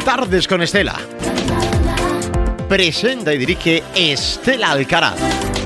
Tardes con Estela. Presenta y dirige Estela Alcaraz.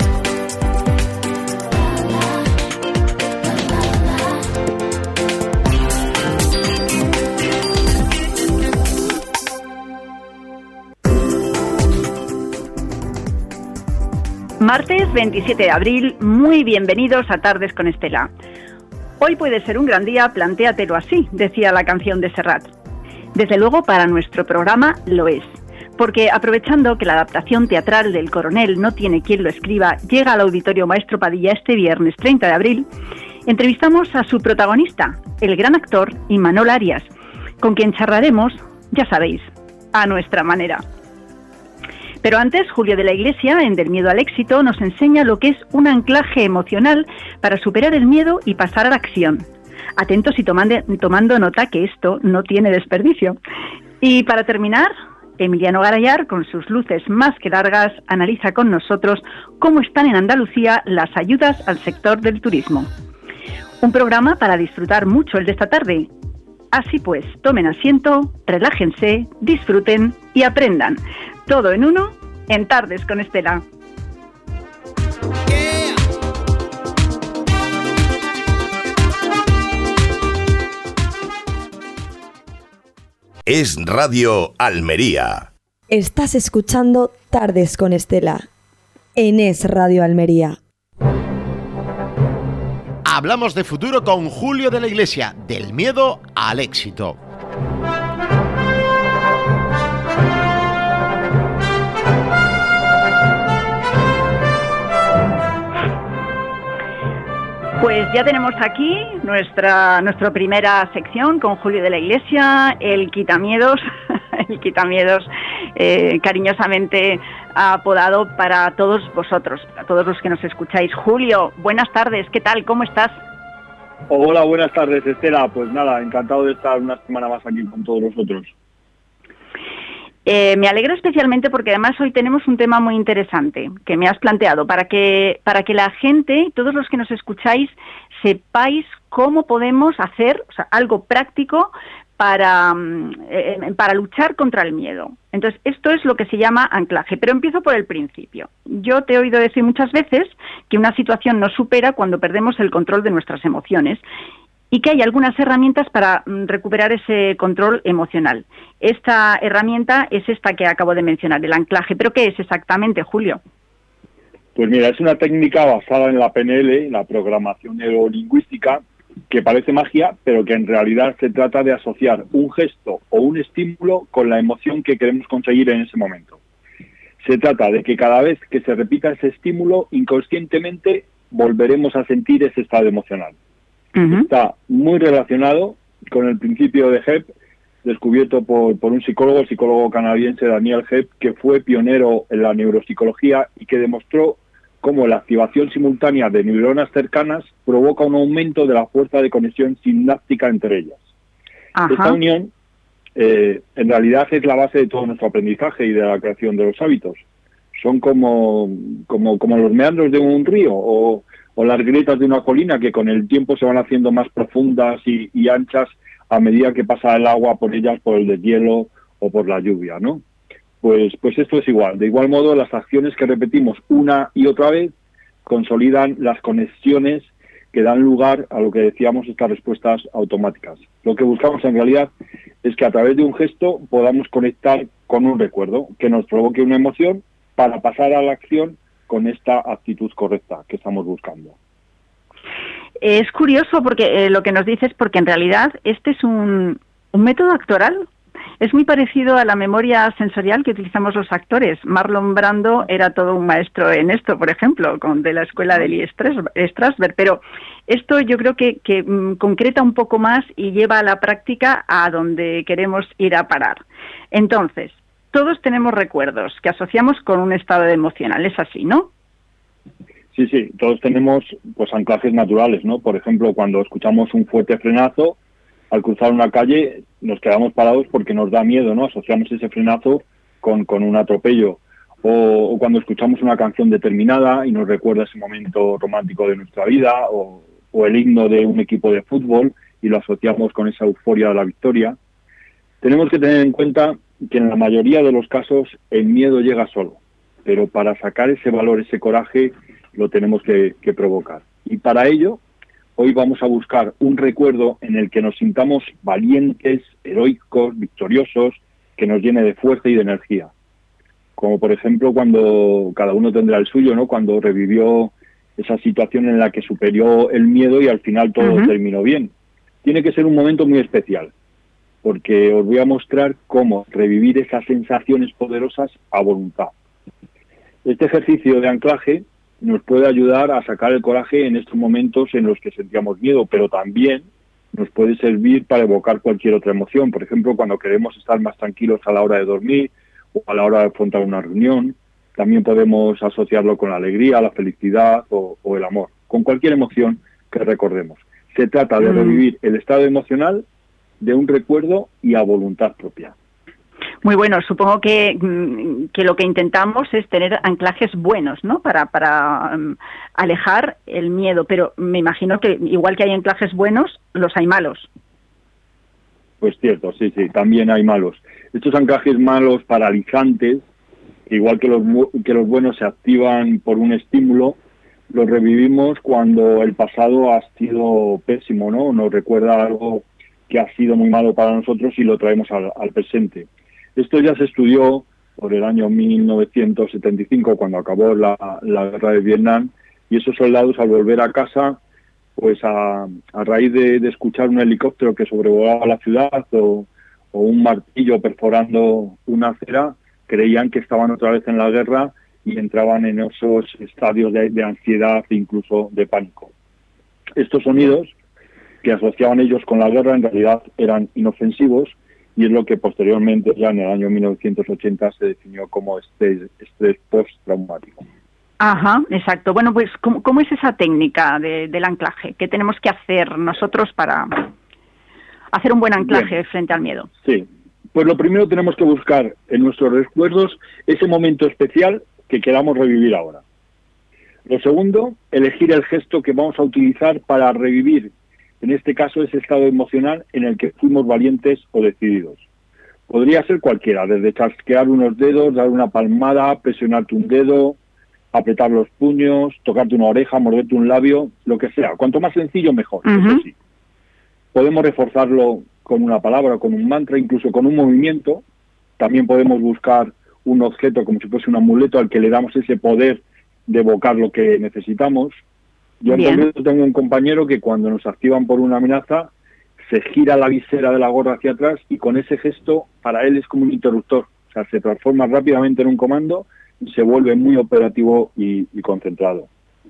Martes 27 de abril, muy bienvenidos a Tardes con Estela. Hoy puede ser un gran día, plantéatelo así, decía la canción de Serrat. Desde luego para nuestro programa lo es, porque aprovechando que la adaptación teatral del Coronel no tiene quien lo escriba, llega al Auditorio Maestro Padilla este viernes 30 de abril, entrevistamos a su protagonista, el gran actor Imanol Arias, con quien charlaremos, ya sabéis, a nuestra manera. Pero antes, Julio de la Iglesia, en Del miedo al éxito, nos enseña lo que es un anclaje emocional para superar el miedo y pasar a la acción. Atentos y tomando nota que esto no tiene desperdicio. Y para terminar, Emiliano Garayar, con sus luces más que largas, analiza con nosotros cómo están en Andalucía las ayudas al sector del turismo. Un programa para disfrutar mucho el de esta tarde. Así pues, tomen asiento, relájense, disfruten y aprendan. Todo en uno, en Tardes con Estela. Es Radio Almería. Estás escuchando Tardes con Estela en Es Radio Almería. Hablamos de futuro con Julio de la Iglesia, del miedo al éxito. Pues ya tenemos aquí nuestra primera sección con Julio de la Iglesia, el quitamiedos, cariñosamente apodado para todos vosotros, para todos los que nos escucháis. Julio, buenas tardes, ¿qué tal? ¿Cómo estás? Hola, buenas tardes, Estela. Pues nada, encantado de estar una semana más aquí con todos vosotros. Me alegro especialmente porque además hoy tenemos un tema muy interesante que me has planteado para que la gente, todos los que nos escucháis, sepáis cómo podemos hacer, o sea, algo práctico para luchar contra el miedo. Entonces, esto es lo que se llama anclaje, pero empiezo por el principio. Yo te he oído decir muchas veces que una situación nos supera cuando perdemos el control de nuestras emociones y que hay algunas herramientas para recuperar ese control emocional. Esta herramienta es esta que acabo de mencionar, el anclaje. ¿Pero qué es exactamente, Julio? Pues mira, es una técnica basada en la PNL, la programación neurolingüística, que parece magia, pero que en realidad se trata de asociar un gesto o un estímulo con la emoción que queremos conseguir en ese momento. Se trata de que cada vez que se repita ese estímulo, inconscientemente volveremos a sentir ese estado emocional. Uh-huh. Está muy relacionado con el principio de Hebb, descubierto por un el psicólogo canadiense Daniel Hebb, que fue pionero en la neuropsicología y que demostró cómo la activación simultánea de neuronas cercanas provoca un aumento de la fuerza de conexión sináptica entre ellas. Ajá. Esta unión, en realidad, es la base de todo nuestro aprendizaje y de la creación de los hábitos. Son como los meandros de un río o las grietas de una colina que con el tiempo se van haciendo más profundas y anchas a medida que pasa el agua por ellas, por el deshielo o por la lluvia, ¿no? Pues esto es igual. De igual modo, las acciones que repetimos una y otra vez consolidan las conexiones que dan lugar a lo que decíamos, estas respuestas automáticas. Lo que buscamos en realidad es que a través de un gesto podamos conectar con un recuerdo que nos provoque una emoción para pasar a la acción con esta actitud correcta que estamos buscando. Es curioso porque lo que nos dices, porque en realidad este es un método actoral. Es muy parecido a la memoria sensorial que utilizamos los actores. Marlon Brando era todo un maestro en esto, por ejemplo, de la escuela de Lee Strasberg. Pero esto yo creo que concreta un poco más y lleva a la práctica a donde queremos ir a parar. Entonces, todos tenemos recuerdos que asociamos con un estado emocional, es así, ¿no? Sí, todos tenemos pues anclajes naturales, ¿no? Por ejemplo, cuando escuchamos un fuerte frenazo, al cruzar una calle nos quedamos parados porque nos da miedo, ¿no? Asociamos ese frenazo con un atropello. O cuando escuchamos una canción determinada y nos recuerda ese momento romántico de nuestra vida, o el himno de un equipo de fútbol y lo asociamos con esa euforia de la victoria. Tenemos que tener en cuenta que en la mayoría de los casos el miedo llega solo, pero para sacar ese valor, ese coraje, lo tenemos que provocar. Y para ello, hoy vamos a buscar un recuerdo en el que nos sintamos valientes, heroicos, victoriosos, que nos llene de fuerza y de energía. Como por ejemplo cuando cada uno tendrá el suyo, ¿no? Cuando revivió esa situación en la que superó el miedo y al final todo terminó bien. Tiene que ser un momento muy especial, porque os voy a mostrar cómo revivir esas sensaciones poderosas a voluntad. Este ejercicio de anclaje nos puede ayudar a sacar el coraje en estos momentos en los que sentíamos miedo, pero también nos puede servir para evocar cualquier otra emoción. Por ejemplo, cuando queremos estar más tranquilos a la hora de dormir o a la hora de afrontar una reunión. También podemos asociarlo con la alegría, la felicidad o el amor, con cualquier emoción que recordemos. Se trata de revivir el estado emocional de un recuerdo y a voluntad propia. Muy bueno, supongo que lo que intentamos es tener anclajes buenos, ¿no? Para alejar el miedo, pero me imagino que igual que hay anclajes buenos, los hay malos. Pues cierto, sí, también hay malos. Estos anclajes malos, paralizantes, igual que los buenos se activan por un estímulo, los revivimos cuando el pasado ha sido pésimo, ¿no? Nos recuerda algo que ha sido muy malo para nosotros y lo traemos al presente. Esto ya se estudió por el año 1975, cuando acabó la guerra de Vietnam, y esos soldados al volver a casa, pues a raíz de escuchar un helicóptero que sobrevolaba la ciudad o un martillo perforando una acera, creían que estaban otra vez en la guerra y entraban en esos estadios de ansiedad e incluso de pánico. Estos sonidos que asociaban ellos con la guerra en realidad eran inofensivos, y es lo que posteriormente, ya en el año 1980, se definió como estrés postraumático. Ajá, exacto. Bueno, pues, ¿cómo es esa técnica del anclaje? ¿Qué tenemos que hacer nosotros para hacer un buen anclaje frente al miedo? Sí, pues lo primero tenemos que buscar en nuestros recuerdos ese momento especial que queramos revivir ahora. Lo segundo, elegir el gesto que vamos a utilizar para revivir, en este caso, ese estado emocional en el que fuimos valientes o decididos. Podría ser cualquiera, desde chasquear unos dedos, dar una palmada, presionarte un dedo, apretar los puños, tocarte una oreja, morderte un labio, lo que sea. Cuanto más sencillo, mejor. Eso sí. Podemos reforzarlo con una palabra, con un mantra, incluso con un movimiento. También podemos buscar un objeto como si fuese un amuleto al que le damos ese poder de evocar lo que necesitamos. Yo en concreto tengo un compañero que cuando nos activan por una amenaza, se gira la visera de la gorra hacia atrás y con ese gesto para él es como un interruptor. O sea, se transforma rápidamente en un comando y se vuelve muy operativo y concentrado.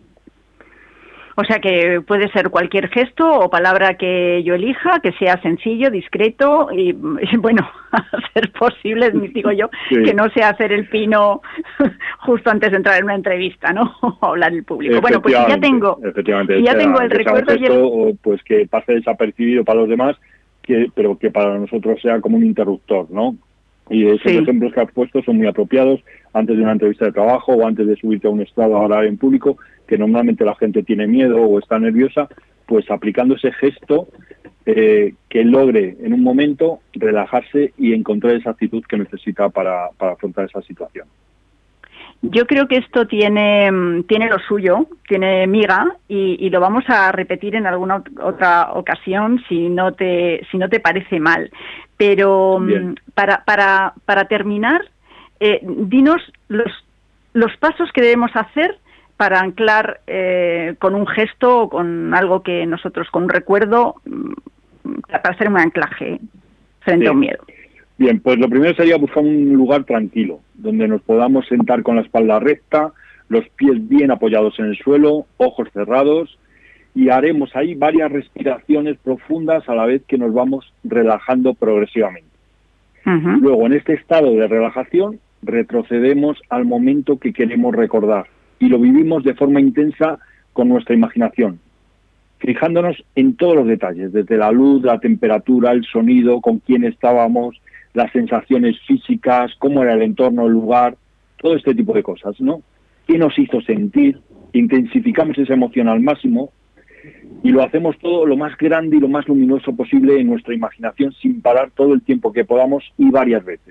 O sea que puede ser cualquier gesto o palabra que yo elija, que sea sencillo, discreto y bueno, a ser posible, digo yo, que no sea hacer el pino justo antes de entrar en una entrevista, ¿no? O hablar en público. Bueno, pues ya tengo el recuerdo. Pues que pase desapercibido para los demás, pero que para nosotros sea como un interruptor, ¿no? Y esos ejemplos que has puesto son muy apropiados antes de una entrevista de trabajo o antes de subirte a un estrado a hablar en público, que normalmente la gente tiene miedo o está nerviosa, pues aplicando ese gesto que logre en un momento relajarse y encontrar esa actitud que necesita para afrontar esa situación. Yo creo que esto tiene lo suyo, tiene miga y lo vamos a repetir en alguna otra ocasión si no te parece mal. Pero para terminar, dinos los pasos que debemos hacer para anclar con un gesto o con algo que nosotros, con un recuerdo, para hacer un anclaje frente a un miedo. Bien, pues lo primero sería buscar un lugar tranquilo, donde nos podamos sentar con la espalda recta, los pies bien apoyados en el suelo, ojos cerrados, y haremos ahí varias respiraciones profundas a la vez que nos vamos relajando progresivamente. Luego, en este estado de relajación, retrocedemos al momento que queremos recordar y lo vivimos de forma intensa con nuestra imaginación, fijándonos en todos los detalles, desde la luz, la temperatura, el sonido, con quién estábamos, las sensaciones físicas, cómo era el entorno, el lugar, todo este tipo de cosas, ¿no? ¿Qué nos hizo sentir? Intensificamos esa emoción al máximo y lo hacemos todo lo más grande y lo más luminoso posible en nuestra imaginación sin parar todo el tiempo que podamos y varias veces.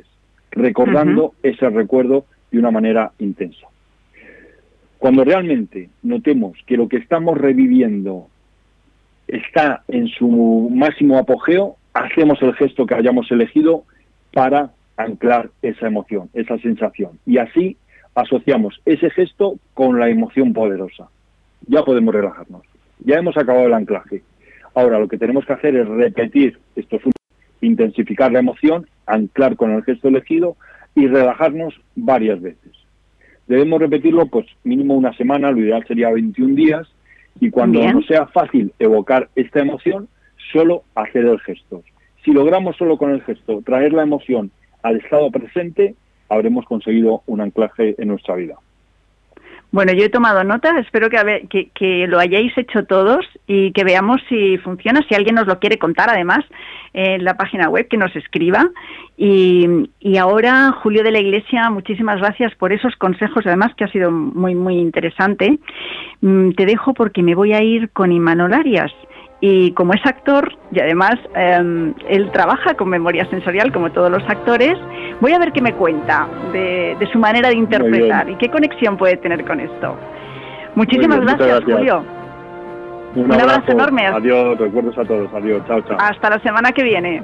recordando ese recuerdo de una manera intensa. Cuando realmente notemos que lo que estamos reviviendo está en su máximo apogeo, hacemos el gesto que hayamos elegido para anclar esa emoción, esa sensación. Y así asociamos ese gesto con la emoción poderosa. Ya podemos relajarnos. Ya hemos acabado el anclaje. Ahora lo que tenemos que hacer es repetir estos últimos, intensificar la emoción, anclar con el gesto elegido y relajarnos varias veces. Debemos repetirlo pues mínimo una semana, lo ideal sería 21 días, y cuando no sea fácil evocar esta emoción, solo hacer el gesto. Si logramos solo con el gesto traer la emoción al estado presente, habremos conseguido un anclaje en nuestra vida. Bueno, yo he tomado nota, espero que lo hayáis hecho todos y que veamos si funciona, si alguien nos lo quiere contar además en la página web, que nos escriba. Y ahora, Julio de la Iglesia, muchísimas gracias por esos consejos, además que ha sido muy, muy interesante. Te dejo porque me voy a ir con Imanol Arias. Y como es actor, y además él trabaja con memoria sensorial como todos los actores, voy a ver qué me cuenta de su manera de interpretar y qué conexión puede tener con esto. Muchísimas gracias, Julio. Un abrazo enorme. Adiós, recuerdos a todos. Adiós, chao, chao. Hasta la semana que viene.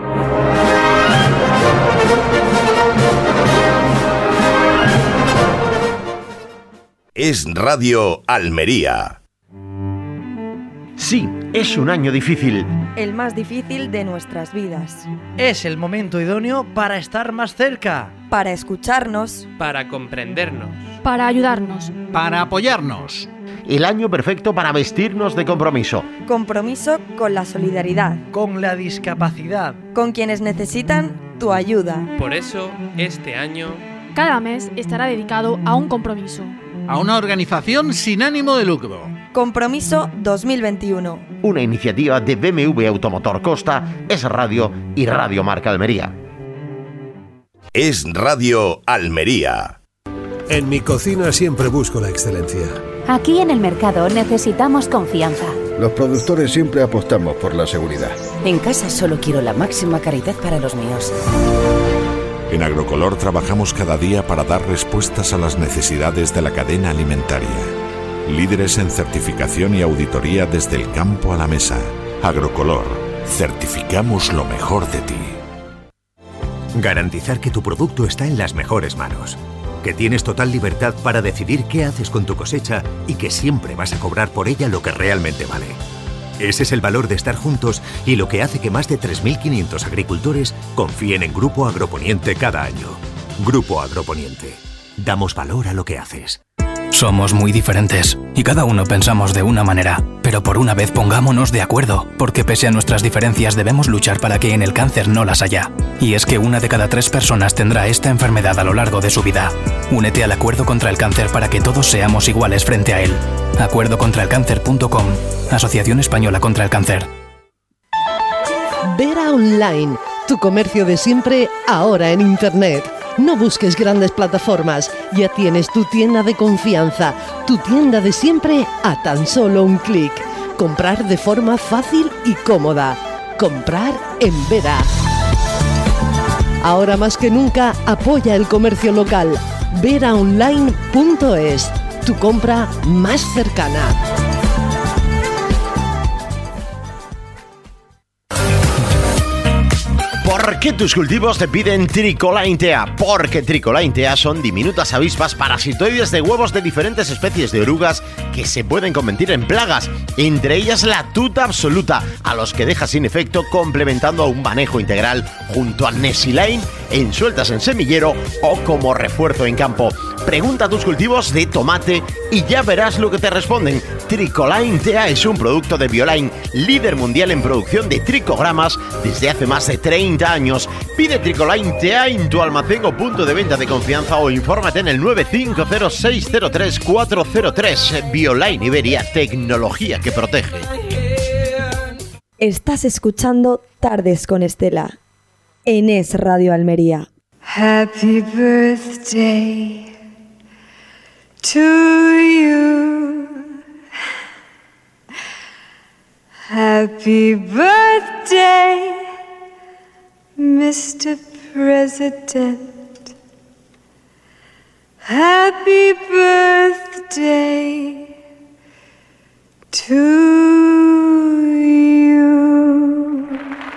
Es Radio Almería. Sí, es un año difícil. El más difícil de nuestras vidas. Es el momento idóneo para estar más cerca. Para escucharnos. Para comprendernos. Para ayudarnos. Para apoyarnos. El año perfecto para vestirnos de compromiso. Compromiso con la solidaridad. Con la discapacidad. Con quienes necesitan tu ayuda. Por eso, este año... Cada mes estará dedicado a un compromiso. A una organización sin ánimo de lucro. Compromiso 2021. Una iniciativa de BMW Automotor Costa, Es Radio y Radio Marca Almería. Es Radio Almería. En mi cocina siempre busco la excelencia. Aquí en el mercado necesitamos confianza. Los productores siempre apostamos por la seguridad. En casa solo quiero la máxima calidad para los míos. En Agrocolor trabajamos cada día para dar respuestas a las necesidades de la cadena alimentaria. Líderes en certificación y auditoría desde el campo a la mesa. Agrocolor, certificamos lo mejor de ti. Garantizar que tu producto está en las mejores manos. Que tienes total libertad para decidir qué haces con tu cosecha y que siempre vas a cobrar por ella lo que realmente vale. Ese es el valor de estar juntos y lo que hace que más de 3.500 agricultores confíen en Grupo Agroponiente cada año. Grupo Agroponiente. Damos valor a lo que haces. Somos muy diferentes y cada uno pensamos de una manera, pero por una vez pongámonos de acuerdo, porque pese a nuestras diferencias debemos luchar para que en el cáncer no las haya. Y es que 1 de cada 3 personas tendrá esta enfermedad a lo largo de su vida. Únete al Acuerdo contra el Cáncer para que todos seamos iguales frente a él. acuerdocontraelcáncer.com, Asociación Española contra el Cáncer. Vera Online, tu comercio de siempre, ahora en Internet. No busques grandes plataformas, ya tienes tu tienda de confianza, tu tienda de siempre a tan solo un clic. Comprar de forma fácil y cómoda. Comprar en Vera. Ahora más que nunca, apoya el comercio local. veraonline.es, tu compra más cercana. ¿Por qué tus cultivos te piden Tricoline tea? Porque Tricoline tea son diminutas avispas parasitoides de huevos de diferentes especies de orugas que se pueden convertir en plagas, entre ellas la tuta absoluta, a los que deja sin efecto, complementando a un manejo integral junto a Nesilane en sueltas en semillero o como refuerzo en campo. Pregunta a tus cultivos de tomate y ya verás lo que te responden. Tricoline tea es un producto de Bioline, líder mundial en producción de tricogramas desde hace más de 30 años. Pide Tricoline tea en tu almacén o punto de venta de confianza o infórmate en el 950603403. Bioline Iberia, tecnología que protege. Estás escuchando Tardes con Estela en Es Radio Almería. Happy birthday to you. Happy birthday, Mr. President. Happy birthday to you.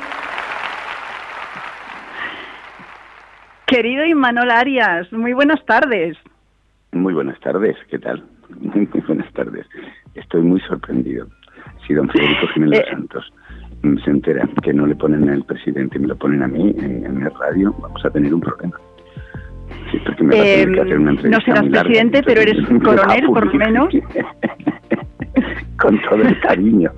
Querido Imanol Arias, muy buenas tardes. Muy buenas tardes, ¿qué tal? Muy buenas tardes. Estoy muy sorprendido. Si don Federico Jiménez Santos se entera que no le ponen al presidente y me lo ponen a mí en el radio, vamos a tener un problema. Sí, porque me va a tener que hacer una entrevista. No serás presidente, pero eres un coronel, por lo menos. Con todo el cariño.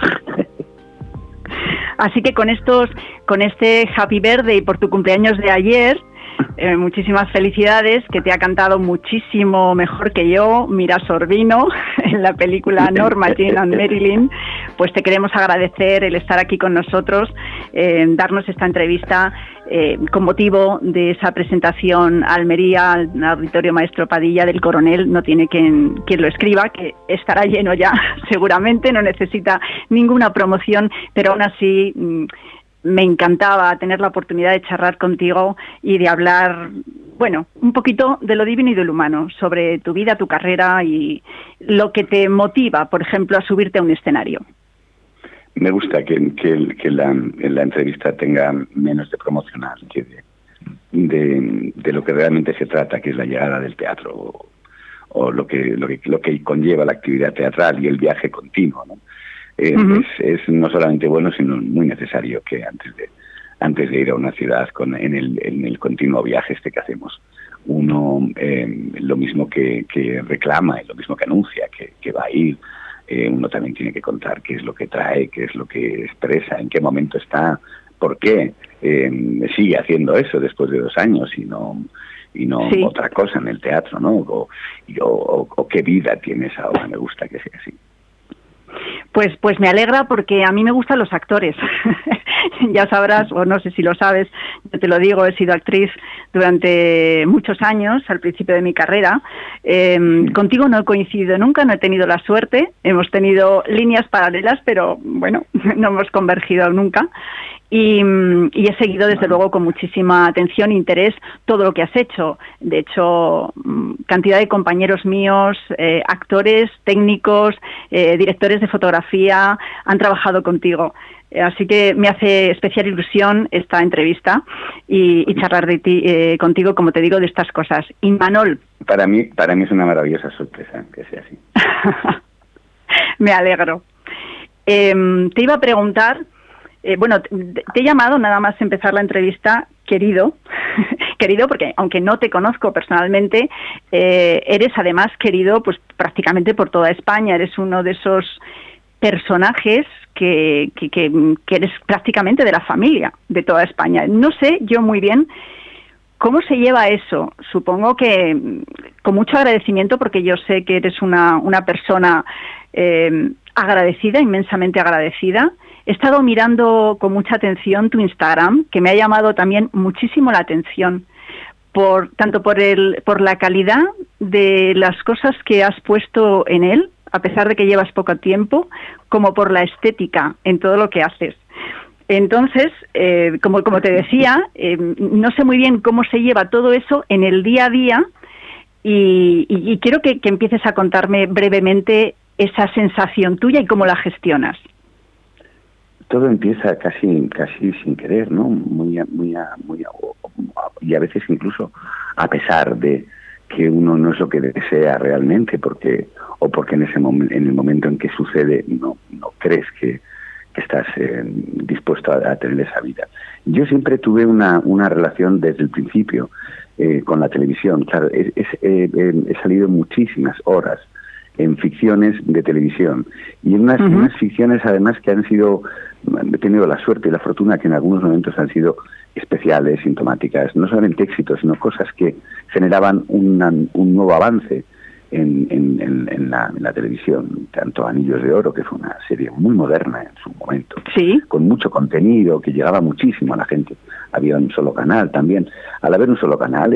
Así que con este Happy Birthday por tu cumpleaños de ayer, muchísimas felicidades, que te ha cantado muchísimo mejor que yo Mira Sorbino en la película Norma Jean and Marilyn. Pues te queremos agradecer el estar aquí con nosotros, darnos esta entrevista con motivo de esa presentación a Almería, al Auditorio Maestro Padilla del Coronel. No tiene quien lo escriba, que estará lleno ya seguramente, no necesita ninguna promoción, pero aún así me encantaba tener la oportunidad de charlar contigo y de hablar, bueno, un poquito de lo divino y de lo humano, sobre tu vida, tu carrera y lo que te motiva, por ejemplo, a subirte a un escenario. Me gusta que la entrevista tenga menos de promocional que de lo que realmente se trata, que es la llegada del teatro o lo que conlleva la actividad teatral y el viaje continuo, ¿no? Es no solamente bueno, sino muy necesario que antes de ir a una ciudad en el continuo viaje que hacemos, uno lo mismo que reclama y lo mismo que anuncia que va a ir, uno también tiene que contar qué es lo que trae, qué es lo que expresa, en qué momento está, por qué sigue haciendo eso después de 2 años y no sí, otra cosa en el teatro, ¿no? O qué vida tienes ahora. Me gusta que sea así. Pues me alegra, porque a mí me gustan los actores. Ya sabrás, o no sé si lo sabes, yo te lo digo, he sido actriz durante muchos años, al principio de mi carrera. Contigo no he coincidido nunca, no he tenido la suerte. Hemos tenido líneas paralelas, pero bueno, no hemos convergido nunca. Y he seguido, desde luego, con muchísima atención e interés todo lo que has hecho. De hecho, cantidad de compañeros míos, actores, técnicos, directores de fotografía, han trabajado contigo. Así que me hace especial ilusión esta entrevista y charlar de ti, contigo, como te digo, de estas cosas. Imanol. Para mí es una maravillosa sorpresa que sea así. Me alegro. Te iba a preguntar... bueno, te he llamado nada más empezar la entrevista, querido, porque aunque no te conozco personalmente, eres además querido pues prácticamente por toda España. Eres uno de esos personajes que eres prácticamente de la familia de toda España. No sé yo muy bien cómo se lleva eso. Supongo que con mucho agradecimiento, porque yo sé que eres una persona agradecida, inmensamente agradecida. He estado mirando con mucha atención tu Instagram, que me ha llamado también muchísimo la atención, tanto por la calidad de las cosas que has puesto en él, a pesar de que llevas poco tiempo, como por la estética en todo lo que haces. Entonces, como te decía, no sé muy bien cómo se lleva todo eso en el día a día, y quiero que empieces a contarme brevemente esa sensación tuya y cómo la gestionas. Todo empieza casi sin querer, ¿no? Y a veces incluso a pesar de que uno no es lo que desea realmente, porque en el momento en que sucede no crees que estás dispuesto a tener esa vida. Yo siempre tuve una relación desde el principio con la televisión. Claro, he salido muchísimas horas en ficciones de televisión, y unas ficciones además que he tenido la suerte y la fortuna que en algunos momentos han sido especiales, sintomáticas, no solamente éxitos, sino cosas que generaban un nuevo avance en la televisión. Tanto Anillos de Oro, que fue una serie muy moderna en su momento, ¿sí?, con mucho contenido, que llegaba muchísimo a la gente. Había un solo canal también. Al haber un solo canal,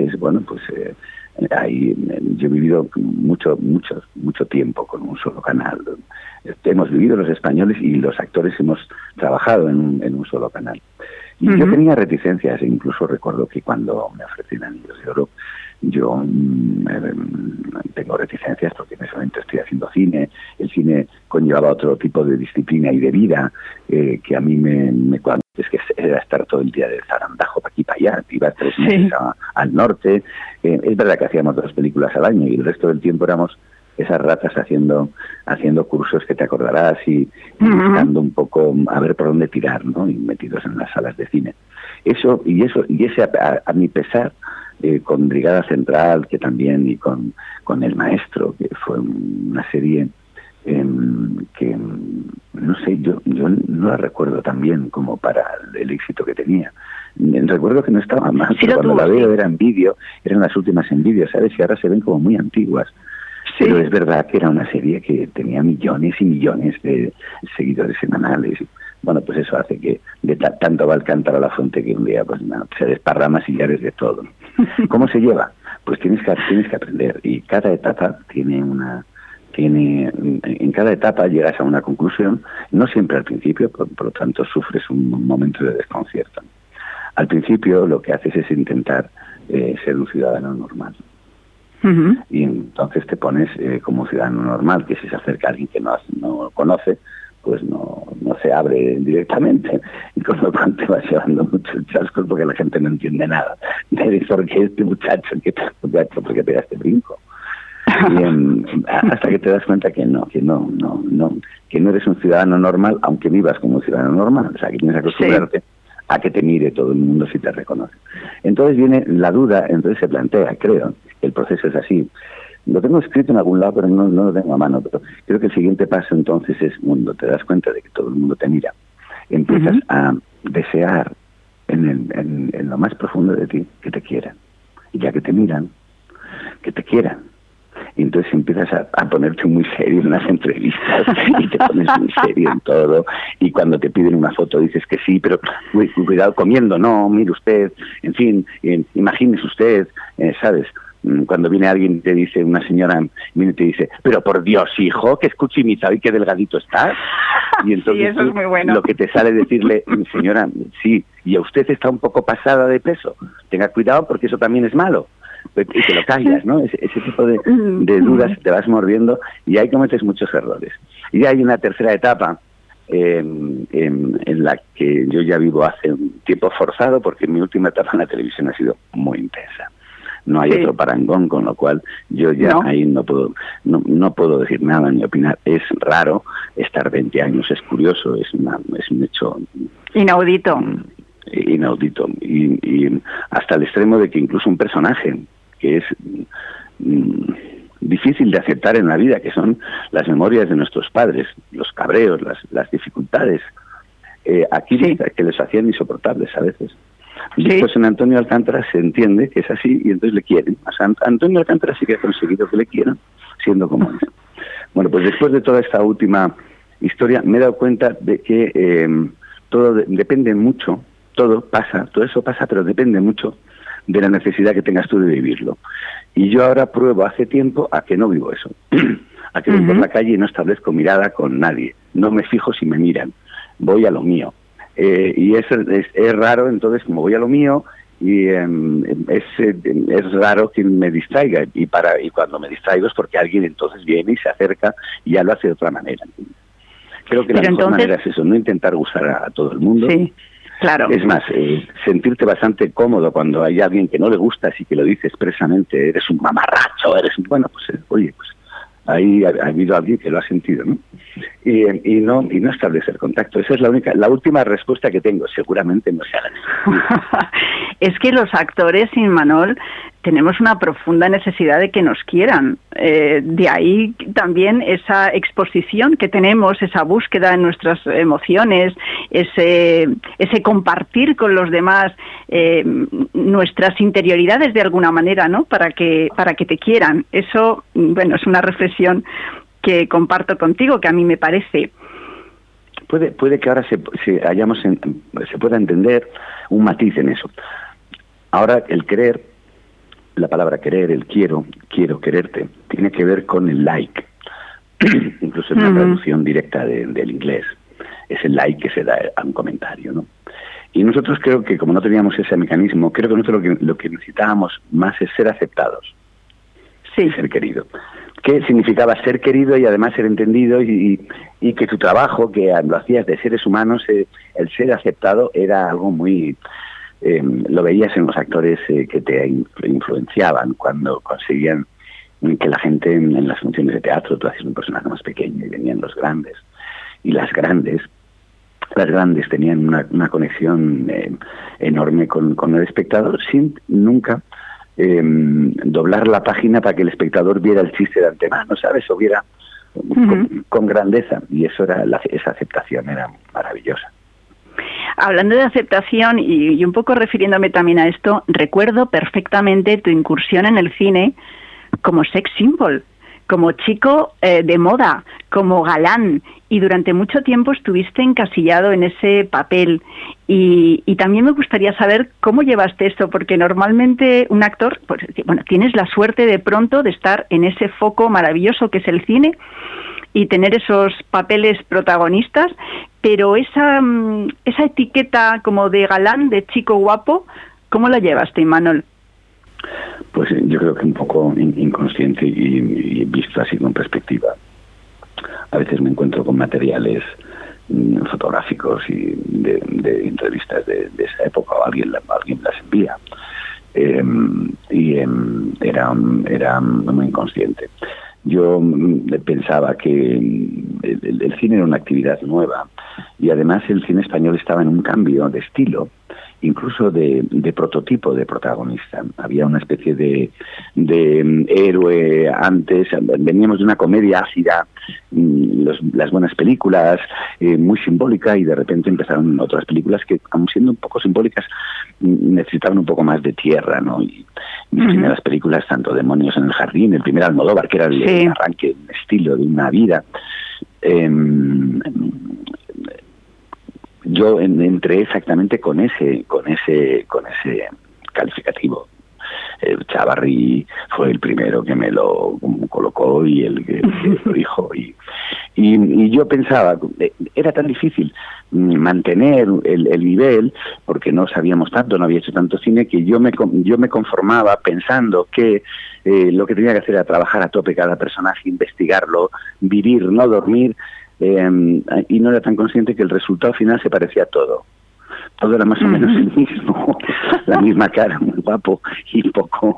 yo he vivido mucho tiempo con un solo canal. Hemos vivido los españoles y los actores hemos trabajado en un solo canal. Y yo tenía reticencias, e incluso recuerdo que cuando me ofrecían Anillos de Oro, yo tengo reticencias porque en ese momento estoy haciendo cine. El cine conllevaba otro tipo de disciplina y de vida que a mí me cuando es que era estar todo el día de zarandajo para aquí para allá, iba 3 meses al norte. Es verdad que hacíamos 2 películas al año y el resto del tiempo éramos esas ratas haciendo cursos que te acordarás y buscando un poco a ver por dónde tirar, ¿no? Y metidos en las salas de cine. Eso y ese a mi pesar, con Brigada Central, que también, y con El Maestro, que fue una serie que no sé, yo no la recuerdo tan bien como para el éxito que tenía. Recuerdo que no estaba mal, sí, pero cuando la veo era en vídeo, eran las últimas en vídeo, ¿sabes? Y ahora se ven como muy antiguas. Sí. Pero es verdad que era una serie que tenía millones y millones de seguidores semanales. Bueno, pues eso hace que tanto va el cántaro a la fuente que un día pues se desparrama sillares de todo. ¿Cómo se lleva? Pues tienes que aprender, y cada etapa en cada etapa llegas a una conclusión, no siempre al principio, por lo tanto sufres un momento de desconcierto. Al principio lo que haces es intentar ser un ciudadano normal. Y entonces te pones como un ciudadano normal, que si se acerca a alguien que no conoce, pues no se abre directamente, y con lo cual te vas llevando muchos chascos porque la gente no entiende nada. ¿Por qué este muchacho? ¿Por qué pega este brinco? Y, hasta que te das cuenta que no eres un ciudadano normal, aunque vivas como un ciudadano normal. O sea, que tienes que acostumbrarte a que te mire todo el mundo si te reconoce. Entonces viene la duda, entonces se plantea, creo, el proceso es así. Lo tengo escrito en algún lado, pero no lo tengo a mano. Pero creo que el siguiente paso entonces es, cuando te das cuenta de que todo el mundo te mira, empiezas a desear en lo más profundo de ti que te quieran. Y ya que te miran, que te quieran. Y entonces empiezas a ponerte muy serio en las entrevistas y te pones muy serio en todo, y cuando te piden una foto dices que sí, pero cuidado comiendo, no, mire usted, en fin, imagínese usted, ¿sabes? Cuando viene alguien y te dice, una señora viene y te dice, pero por Dios, hijo, que escuchimizado y qué delgadito estás. Y entonces sí, eso es muy bueno. Lo que te sale decirle, señora, sí, y a usted está un poco pasada de peso, tenga cuidado porque eso también es malo. Y te lo callas, ¿no? Ese tipo de dudas te vas mordiendo y ahí cometes muchos errores. Y hay una tercera etapa en la que yo ya vivo hace un tiempo forzado, porque mi última etapa en la televisión ha sido muy intensa. No hay otro parangón, con lo cual yo ya ahí no puedo decir nada ni opinar. Es raro estar 20 años, es curioso, es un hecho inaudito. Inaudito, y hasta el extremo de que incluso un personaje que es difícil de aceptar en la vida, que son las memorias de nuestros padres, los cabreos, las dificultades, aquí que les hacían insoportables a veces. Después en Antonio Alcántara se entiende que es así y entonces le quieren. O sea, Antonio Alcántara sí que ha conseguido que le quieran, siendo como es. Bueno, pues después de toda esta última historia me he dado cuenta de que todo depende mucho, todo eso pasa, pero depende mucho de la necesidad que tengas tú de vivirlo. Y yo ahora pruebo hace tiempo a que no vivo eso, a que voy por la calle y no establezco mirada con nadie, no me fijo si me miran, voy a lo mío. Y es raro, entonces, como voy a lo mío, y es raro que me distraiga, y cuando me distraigo es porque alguien entonces viene y se acerca y ya lo hace de otra manera. Creo que la mejor manera es eso, no intentar gustar a todo el mundo. Sí. Claro. Es más, sentirte bastante cómodo cuando hay alguien que no le gustas y que lo dice expresamente, eres un mamarracho, bueno, pues oye, pues ahí ha habido alguien que lo ha sentido, ¿no? Y no establecer contacto. Esa es la última respuesta que tengo. Seguramente no sea la misma. Es que los actores, Imanol, tenemos una profunda necesidad de que nos quieran. De ahí también esa exposición que tenemos, esa búsqueda en nuestras emociones, ese compartir con los demás nuestras interioridades de alguna manera, ¿no? Para que te quieran. Eso, bueno, es una reflexión que comparto contigo, que a mí me parece. Puede que ahora se pueda entender un matiz en eso. Ahora el querer, la palabra querer, el quiero quererte, tiene que ver con el like. Incluso en una traducción directa del inglés. Es el like que se da a un comentario, ¿no? Y nosotros creo que como no teníamos ese mecanismo, creo que nosotros lo que necesitábamos más es ser aceptados. Sí. Ser querido. ¿Qué significaba ser querido y además ser entendido y que tu trabajo, que lo hacías de seres humanos, el ser aceptado era algo muy... lo veías en los actores que te influenciaban cuando conseguían que la gente en las funciones de teatro, tú hacías un personaje más pequeño y venían los grandes. Y las grandes tenían una conexión enorme con el espectador sin nunca doblar la página para que el espectador viera el chiste de antemano, ¿sabes? O viera con grandeza. Y eso era esa aceptación era maravillosa. Hablando de aceptación y un poco refiriéndome también a esto, recuerdo perfectamente tu incursión en el cine como sex symbol, como chico de moda, como galán, y durante mucho tiempo estuviste encasillado en ese papel. Y también me gustaría saber cómo llevaste esto, porque normalmente un actor, pues, bueno, tienes la suerte de pronto de estar en ese foco maravilloso que es el cine y tener esos papeles protagonistas, pero esa etiqueta como de galán, de chico guapo, ¿cómo la llevaste, Imanol? Pues yo creo que un poco inconsciente y visto así con perspectiva. A veces me encuentro con materiales fotográficos y de entrevistas de esa época, o alguien las envía. Era muy inconsciente. Yo pensaba que el cine era una actividad nueva y además el cine español estaba en un cambio de estilo, incluso de prototipo de protagonista. Había una especie de héroe antes, veníamos de una comedia ácida, las buenas películas, muy simbólica, y de repente empezaron otras películas que, aun siendo un poco simbólicas, necesitaban un poco más de tierra, ¿no? Y mis primeras películas, tanto Demonios en el jardín, el primer Almodóvar, que era el arranque, un estilo de una vida, yo entré exactamente con ese calificativo. Chávarri fue el primero que me lo colocó y el que lo dijo, y yo pensaba, era tan difícil mantener el nivel porque no sabíamos tanto, no había hecho tanto cine, que yo me conformaba pensando que lo que tenía que hacer era trabajar a tope cada personaje, investigarlo, vivir, no dormir, y no era tan consciente que el resultado final se parecía a todo. Todo era más o menos el mismo, la misma cara, muy guapo y poco.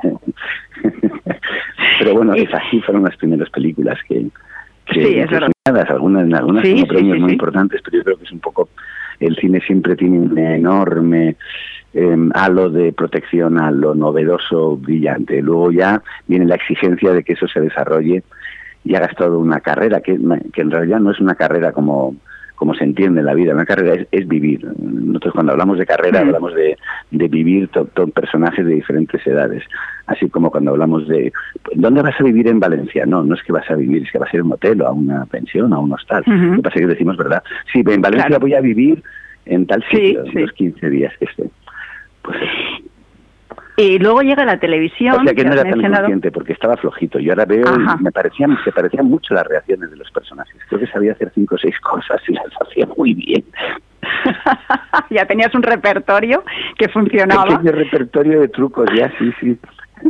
Pero bueno, así fueron las primeras películas que es verdad. Algunas con premios muy importantes, pero yo creo que es un poco, el cine siempre tiene un enorme halo de protección a lo novedoso, brillante. Luego ya viene la exigencia de que eso se desarrolle y hagas toda una carrera, que en realidad no es una carrera como se entiende en la vida. Una carrera es vivir. Nosotros cuando hablamos de carrera hablamos de vivir personajes de diferentes edades. Así como cuando hablamos de ¿dónde vas a vivir en Valencia? No es que vas a vivir, es que vas a ir a un hotel o a una pensión, a un hostal. Lo que pasa es que decimos, ¿verdad? Sí, en Valencia voy a vivir en tal sitio, los 15 días que esté. Pues eso. Y luego llega la televisión. O sea que no era tan consciente porque estaba flojito. Yo ahora veo y se parecían mucho las reacciones de los personajes. Creo que sabía hacer 5 o 6 cosas y las hacía muy bien. Ya tenías un repertorio que funcionaba. Un pequeño repertorio de trucos, ya, sí.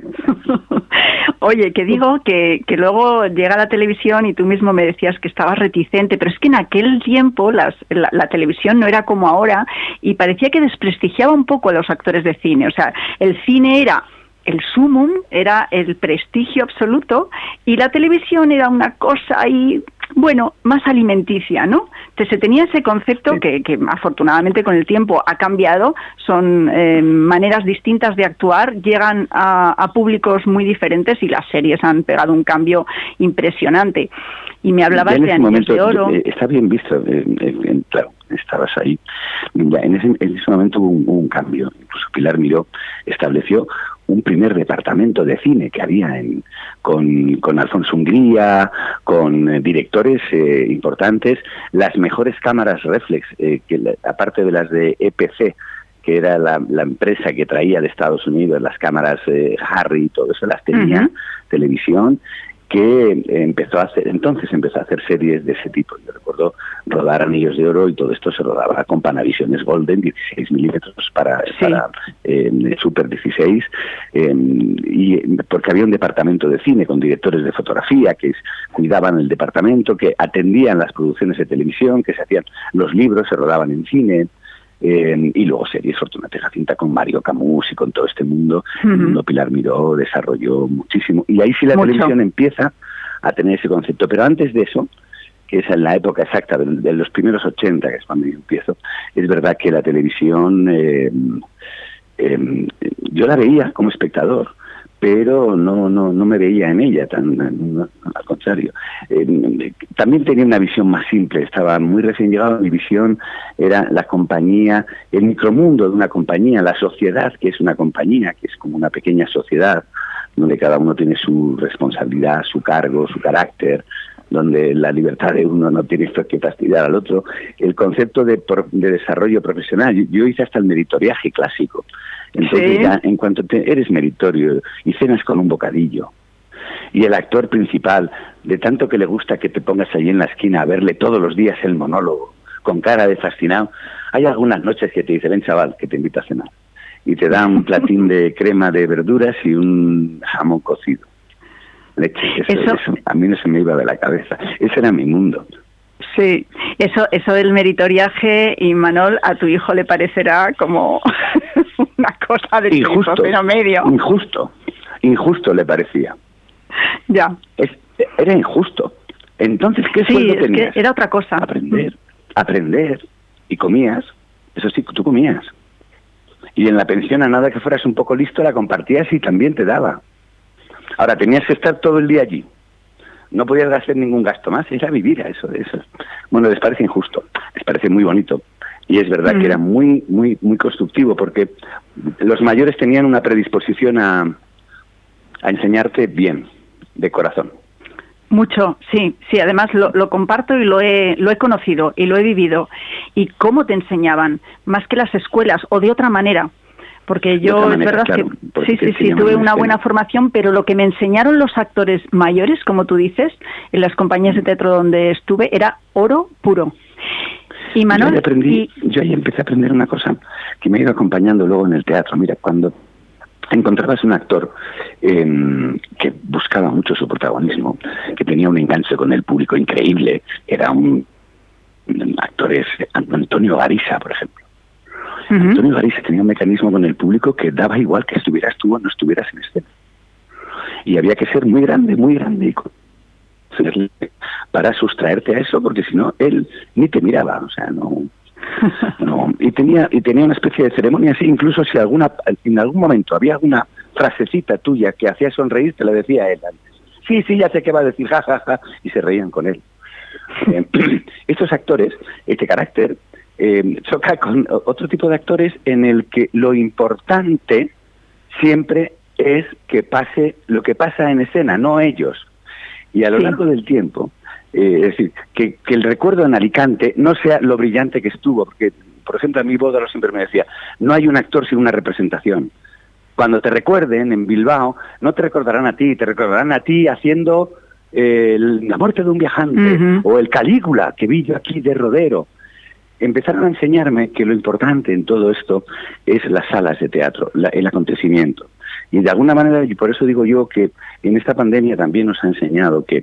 Oye, que digo que luego llega la televisión y tú mismo me decías que estabas reticente, pero es que en aquel tiempo la televisión no era como ahora y parecía que desprestigiaba un poco a los actores de cine. O sea, el cine era el sumum, era el prestigio absoluto, y la televisión era una cosa ahí, bueno, más alimenticia, ¿no? Entonces se tenía ese concepto que afortunadamente con el tiempo ha cambiado, son maneras distintas de actuar, llegan a públicos muy diferentes y las series han pegado un cambio impresionante. Y me hablabas de Anillos de Oro. Está bien visto, claro, estabas ahí. Ya, en ese momento hubo un cambio. Incluso Pilar Miró estableció un primer departamento de cine que había con Alfonso Hungría, con directores importantes, las mejores cámaras reflex, aparte de las de EPC, que era la empresa que traía de Estados Unidos las cámaras Harry y todo eso, las tenía, televisión, que empezó a hacer series de ese tipo. Yo recuerdo rodar Anillos de Oro, y todo esto se rodaba con Panavisiones Golden 16 milímetros para Super 16, y porque había un departamento de cine con directores de fotografía que cuidaban el departamento, que atendían las producciones de televisión, que se hacían los libros, se rodaban en cine. Y luego series, Fortunata y Jacinta con Mario Camus y con todo este mundo. El mundo Pilar Miró desarrolló muchísimo, y ahí sí la televisión empieza a tener ese concepto. Pero antes de eso, que es en la época exacta de los primeros 80, que es cuando yo empiezo, es verdad que la televisión yo la veía como espectador, pero no me veía en ella, al contrario. También tenía una visión más simple, estaba muy recién llegado. Mi visión era la compañía, el micromundo de una compañía, la sociedad, que es una compañía, que es como una pequeña sociedad, donde cada uno tiene su responsabilidad, su cargo, su carácter, donde la libertad de uno no tiene que fastidiar al otro. El concepto de desarrollo profesional, yo hice hasta el meritoriaje clásico. Entonces ya, en cuanto eres meritorio y cenas con un bocadillo, y el actor principal, de tanto que le gusta que te pongas allí en la esquina a verle todos los días el monólogo, con cara de fascinado, hay algunas noches que te dice, ven chaval, que te invito a cenar, y te da un platín de crema de verduras y un jamón cocido. Leche, eso a mí no se me iba de la cabeza. Ese era mi mundo. Sí, eso del meritoriaje, y Manol, a tu hijo le parecerá como una cosa de pero medio. Injusto le parecía. Ya. Era injusto. Entonces, ¿qué sueldo tenías? Que era otra cosa. Aprender, y comías, eso sí, tú comías. Y en la pensión, a nada que fueras un poco listo, la compartías y también te daba. Ahora, tenías que estar todo el día allí. No podías hacer ningún gasto más, era vivir a eso. Bueno, les parece injusto, les parece muy bonito. Y es verdad que era muy, muy, muy constructivo, porque los mayores tenían una predisposición a enseñarte bien, de corazón. Mucho, sí, además lo comparto y lo he conocido y lo he vivido. Y cómo te enseñaban, más que las escuelas, o de otra manera. Porque yo, es verdad, claro, que sí, tuve una buena formación, pero lo que me enseñaron los actores mayores, como tú dices, en las compañías de teatro donde estuve, era oro puro. Y Manol, yo ahí empecé a aprender una cosa que me ha ido acompañando luego en el teatro. Mira, cuando encontrabas un actor que buscaba mucho su protagonismo, que tenía un enganche con el público increíble, era un actor, Antonio Garisa, por ejemplo. Antonio Garisa tenía un mecanismo con el público que daba igual que estuvieras tú o no estuvieras en escena. Y había que ser muy grande para sustraerte a eso, porque si no, él ni te miraba, o sea, no. Y tenía una especie de ceremonia así, incluso si en algún momento había alguna frasecita tuya que hacía sonreír, te la decía él antes. Sí, ya sé qué va a decir, ja, y se reían con él. Estos actores, este carácter, choca con otro tipo de actores en el que lo importante siempre es que pase lo que pasa en escena, no ellos. Y a lo largo del tiempo, es decir, que el recuerdo en Alicante no sea lo brillante que estuvo, porque, por ejemplo, a mí Bódalo siempre me decía, no hay un actor sin una representación. Cuando te recuerden en Bilbao, no te recordarán a ti, te recordarán a ti haciendo La muerte de un viajante, o el Calígula, que vi yo aquí de Rodero. Empezaron a enseñarme que lo importante en todo esto es las salas de teatro, el acontecimiento. Y de alguna manera, y por eso digo yo que en esta pandemia también nos ha enseñado que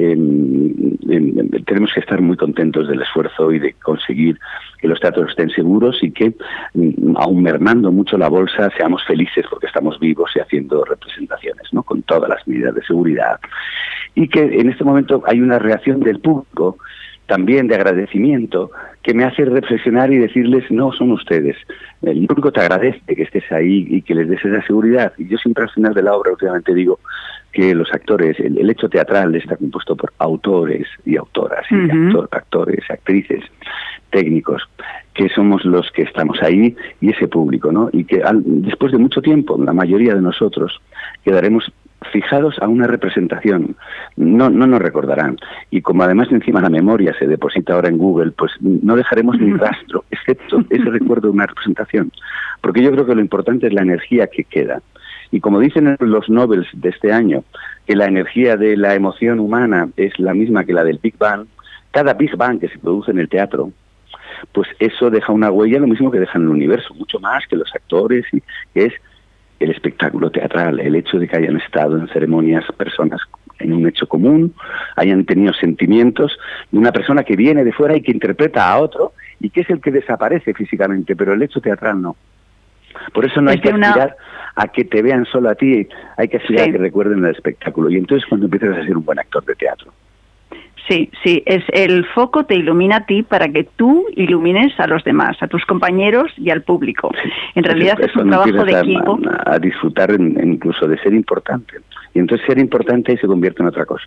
tenemos que estar muy contentos del esfuerzo y de conseguir que los teatros estén seguros, y que, aun mermando mucho la bolsa, seamos felices porque estamos vivos y haciendo representaciones, ¿no?, con todas las medidas de seguridad. Y que en este momento hay una reacción del público, también de agradecimiento, que me hace reflexionar y decirles, no son ustedes. El público te agradece que estés ahí y que les des esa seguridad. Y yo siempre al final de la obra últimamente digo que los actores, el hecho teatral está compuesto por autores y autoras, y actores, actrices, técnicos, que somos los que estamos ahí, y ese público, ¿no? Y que después de mucho tiempo, la mayoría de nosotros quedaremos fijados a una representación, no nos recordarán, y como además encima la memoria se deposita ahora en Google, pues no dejaremos ni rastro, excepto ese recuerdo de una representación, porque yo creo que lo importante es la energía que queda, Y como dicen los Nobel de este año, que la energía de la emoción humana es la misma que la del Big Bang, cada Big Bang que se produce en el teatro, pues eso deja una huella, lo mismo que deja en el universo, mucho más que los actores, y que es el espectáculo teatral, el hecho de que hayan estado en ceremonias personas en un hecho común, hayan tenido sentimientos, y una persona que viene de fuera y que interpreta a otro, y que es el que desaparece físicamente, pero el hecho teatral no. Por eso no hay que aspirar a que te vean solo a ti, hay que aspirar a que recuerden el espectáculo, y entonces cuando empiezas a ser un buen actor de teatro. Sí, es el foco te ilumina a ti para que tú ilumines a los demás, a tus compañeros y al público. En realidad es un trabajo de equipo. A disfrutar incluso de ser importante. Y entonces ser importante se convierte en otra cosa.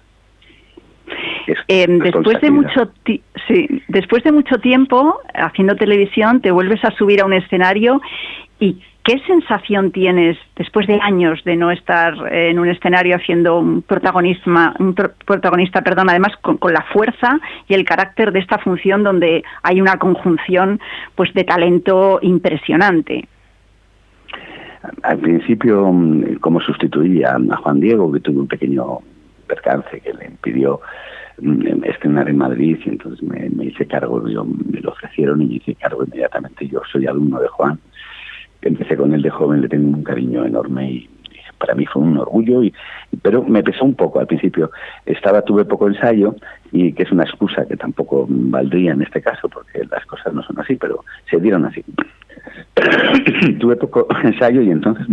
Después de mucho tiempo haciendo televisión, te vuelves a subir a un escenario y ¿qué sensación tienes después de años de no estar en un escenario haciendo un protagonista, además con la fuerza y el carácter de esta función donde hay una conjunción pues de talento impresionante? Al principio, como sustituí a Juan Diego, que tuve un pequeño percance que le impidió estrenar en Madrid, y entonces me hice cargo, me lo ofrecieron y me hice cargo inmediatamente. Yo soy alumno de Juan. Empecé con él de joven, le tengo un cariño enorme y para mí fue un orgullo, pero me pesó un poco al principio. Tuve poco ensayo, y que es una excusa que tampoco valdría en este caso, porque las cosas no son así, pero se dieron así. Tuve poco ensayo y entonces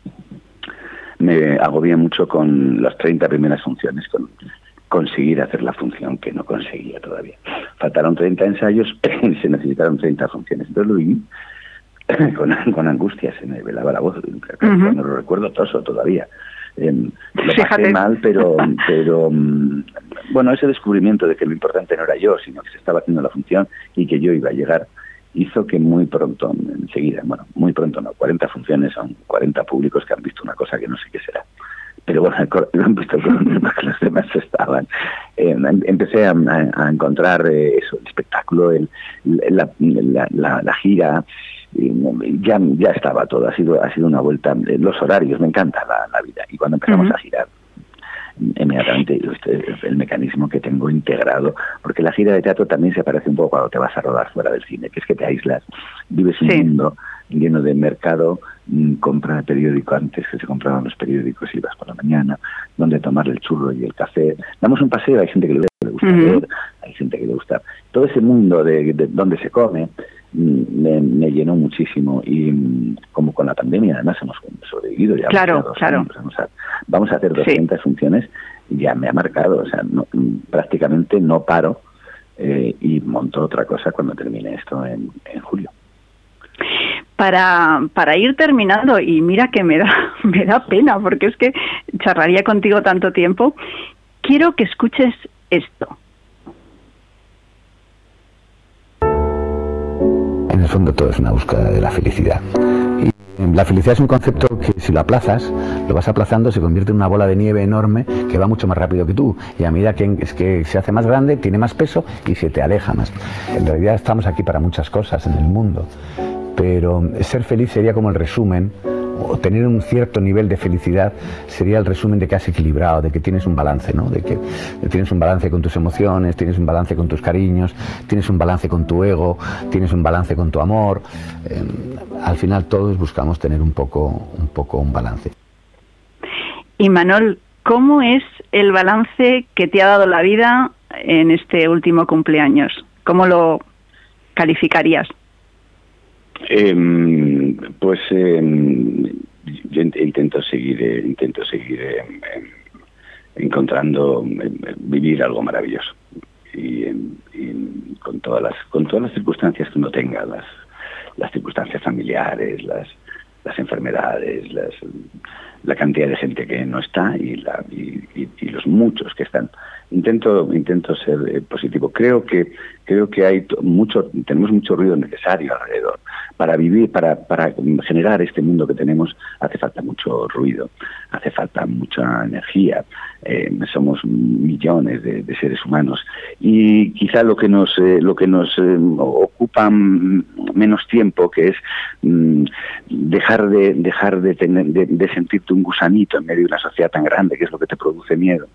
me agobié mucho con las 30 primeras funciones, con conseguir hacer la función que no conseguía todavía. Faltaron 30 ensayos y se necesitaron 30 funciones. Entonces lo viví con angustia, se me velaba la voz, no lo recuerdo toso todavía. Lo pasé mal, pero bueno, ese descubrimiento de que lo importante no era yo, sino que se estaba haciendo la función y que yo iba a llegar, hizo que muy pronto, enseguida, bueno, muy pronto no, 40 funciones son 40 públicos que han visto una cosa que no sé qué será. Pero bueno, lo han visto con que los demás estaban. Empecé a encontrar eso, el espectáculo, la gira. Ya estaba todo, ha sido una vuelta. Los horarios, me encanta la vida. Y cuando empezamos a girar, inmediatamente el mecanismo que tengo integrado, porque la gira de teatro también se parece un poco cuando te vas a rodar fuera del cine, que es que te aíslas, vives un mundo lleno de mercado, compra el periódico antes que se compraban los periódicos, ibas por la mañana, donde tomar el churro y el café, damos un paseo, hay gente que le gusta leer, hay gente que le gusta, todo ese mundo de donde se come, me llenó muchísimo, y como con la pandemia además hemos sobrevivido ya. Claro. Vamos a hacer 200 funciones, ya me ha marcado, o sea, prácticamente no paro, y monto otra cosa cuando termine esto en julio. Para ir terminando, y mira que me da pena, porque es que charlaría contigo tanto tiempo, quiero que escuches esto. En el fondo todo es una búsqueda de la felicidad. Y la felicidad es un concepto que si lo aplazas, lo vas aplazando, se convierte en una bola de nieve enorme que va mucho más rápido que tú. Y a medida que se hace más grande, tiene más peso y se te aleja más. En realidad estamos aquí para muchas cosas en el mundo. Pero ser feliz sería como el resumen, o tener un cierto nivel de felicidad sería el resumen de que has equilibrado, de que tienes un balance, ¿no? De que tienes un balance con tus emociones, tienes un balance con tus cariños, tienes un balance con tu ego, tienes un balance con tu amor. Al final todos buscamos tener un poco un balance. Y Manol, ¿cómo es el balance que te ha dado la vida en este último cumpleaños? ¿Cómo lo calificarías? Pues yo intento seguir encontrando vivir algo maravilloso, y con todas las circunstancias que uno tenga, las circunstancias familiares, las enfermedades, la cantidad de gente que no está y los muchos que están. Intento ser positivo. Creo que tenemos mucho ruido necesario alrededor. Para vivir, para generar este mundo que tenemos, hace falta mucho ruido, hace falta mucha energía. Somos millones de seres humanos, y quizá lo que nos ocupa menos tiempo, que es dejar de sentirte un gusanito en medio de una sociedad tan grande, que es lo que te produce miedo.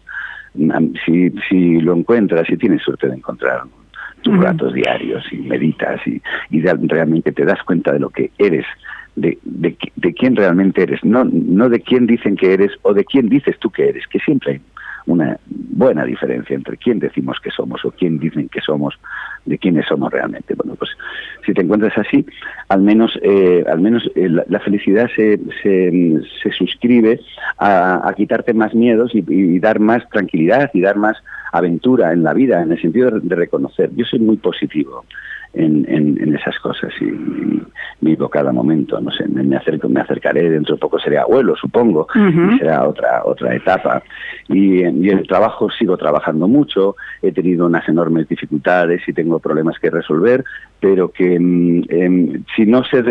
Si lo encuentras, si tienes suerte de encontrar tus ratos diarios y meditas y realmente te das cuenta de lo que eres, de quién realmente eres, no de quién dicen que eres o de quién dices tú que eres, que siempre hay una buena diferencia entre quién decimos que somos o quién dicen que somos, de quiénes somos realmente. Bueno, pues si te encuentras así, al menos la felicidad se suscribe a quitarte más miedos y dar más tranquilidad y dar más aventura en la vida, en el sentido de reconocer. Yo soy muy positivo en esas cosas y vivo cada momento. No sé, me acercaré, dentro de poco seré abuelo, supongo, y será otra etapa. Y en el trabajo sigo trabajando mucho, he tenido unas enormes dificultades y tengo problemas que resolver, pero que si no se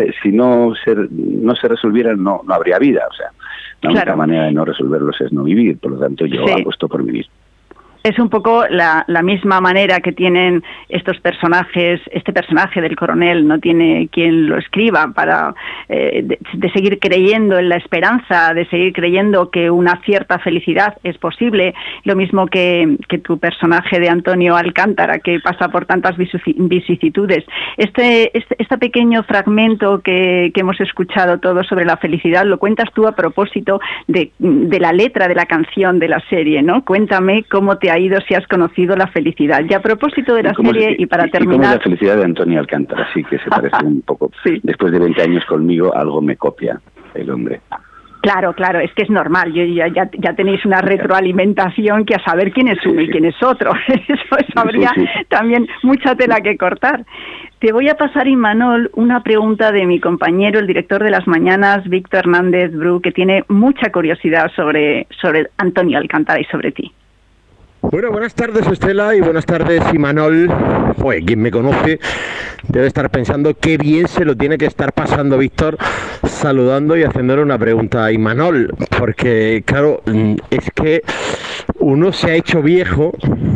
resolvieran no habría vida. O sea, la única manera de no resolverlos es no vivir. Por lo tanto, yo apuesto por vivir. Es un poco la misma manera que tienen estos personajes. Este personaje del coronel no tiene quien lo escriba para de seguir creyendo en la esperanza, de seguir creyendo que una cierta felicidad es posible. Lo mismo que tu personaje de Antonio Alcántara, que pasa por tantas vicisitudes. Este pequeño fragmento que hemos escuchado todo sobre la felicidad lo cuentas tú a propósito de la letra de la canción de la serie, ¿no? Cuéntame cómo te ha ido, si has conocido la felicidad. Y a propósito de la serie, y para terminar... ¿Cómo es la felicidad de Antonio Alcántara? Sí, que se parece un poco. Sí. Después de 20 años conmigo, algo me copia el hombre. Claro, es que es normal. Ya tenéis una retroalimentación que a saber quién es uno y quién es otro. Eso habría también mucha tela que cortar. Te voy a pasar, Imanol, una pregunta de mi compañero, el director de Las Mañanas, Víctor Hernández Bru, que tiene mucha curiosidad sobre Antonio Alcántara y sobre ti. Bueno, buenas tardes, Estela, y buenas tardes, Imanol. Joder, quien me conoce debe estar pensando qué bien se lo tiene que estar pasando Víctor saludando y haciéndole una pregunta a Imanol, porque claro, es que uno se ha hecho viejo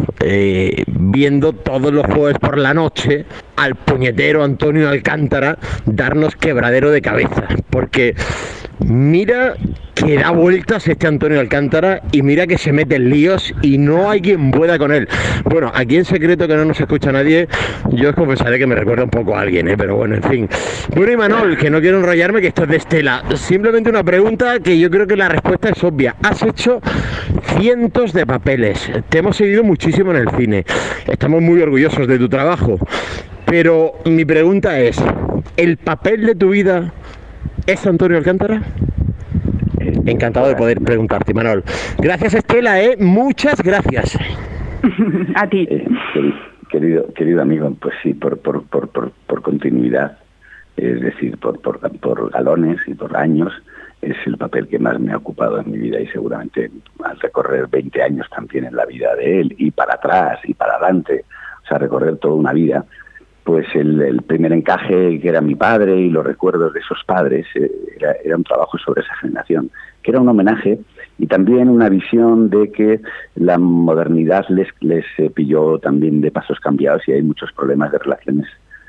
viendo todos los jueves por la noche al puñetero Antonio Alcántara darnos quebradero de cabeza, porque mira que da vueltas este Antonio Alcántara y mira que se mete en líos y no hay quien pueda con él. Bueno, aquí en secreto, que no nos escucha nadie, yo os confesaré que me recuerda un poco a alguien, pero bueno, en fin. Bueno, Imanol, que no quiero enrollarme, que esto es de Estela. Simplemente una pregunta que yo creo que la respuesta es obvia. Has hecho cientos de papeles, te hemos seguido muchísimo en el cine, estamos muy orgullosos de tu trabajo, pero mi pregunta es, ¿el papel de tu vida es Antonio Alcántara? Encantado de poder preguntarte, Imanol. Gracias, Estela, muchas gracias. A ti. Querido amigo, pues sí, por continuidad, es decir, por galones y por años, es el papel que más me ha ocupado en mi vida, y seguramente al recorrer 20 años también en la vida de él, y para atrás y para adelante, o sea, recorrer toda una vida, pues el primer encaje, que era mi padre, y los recuerdos de esos padres, era un trabajo sobre esa generación, que era un homenaje y también una visión de que la modernidad les pilló también de pasos cambiados, y hay muchos problemas de relaciones,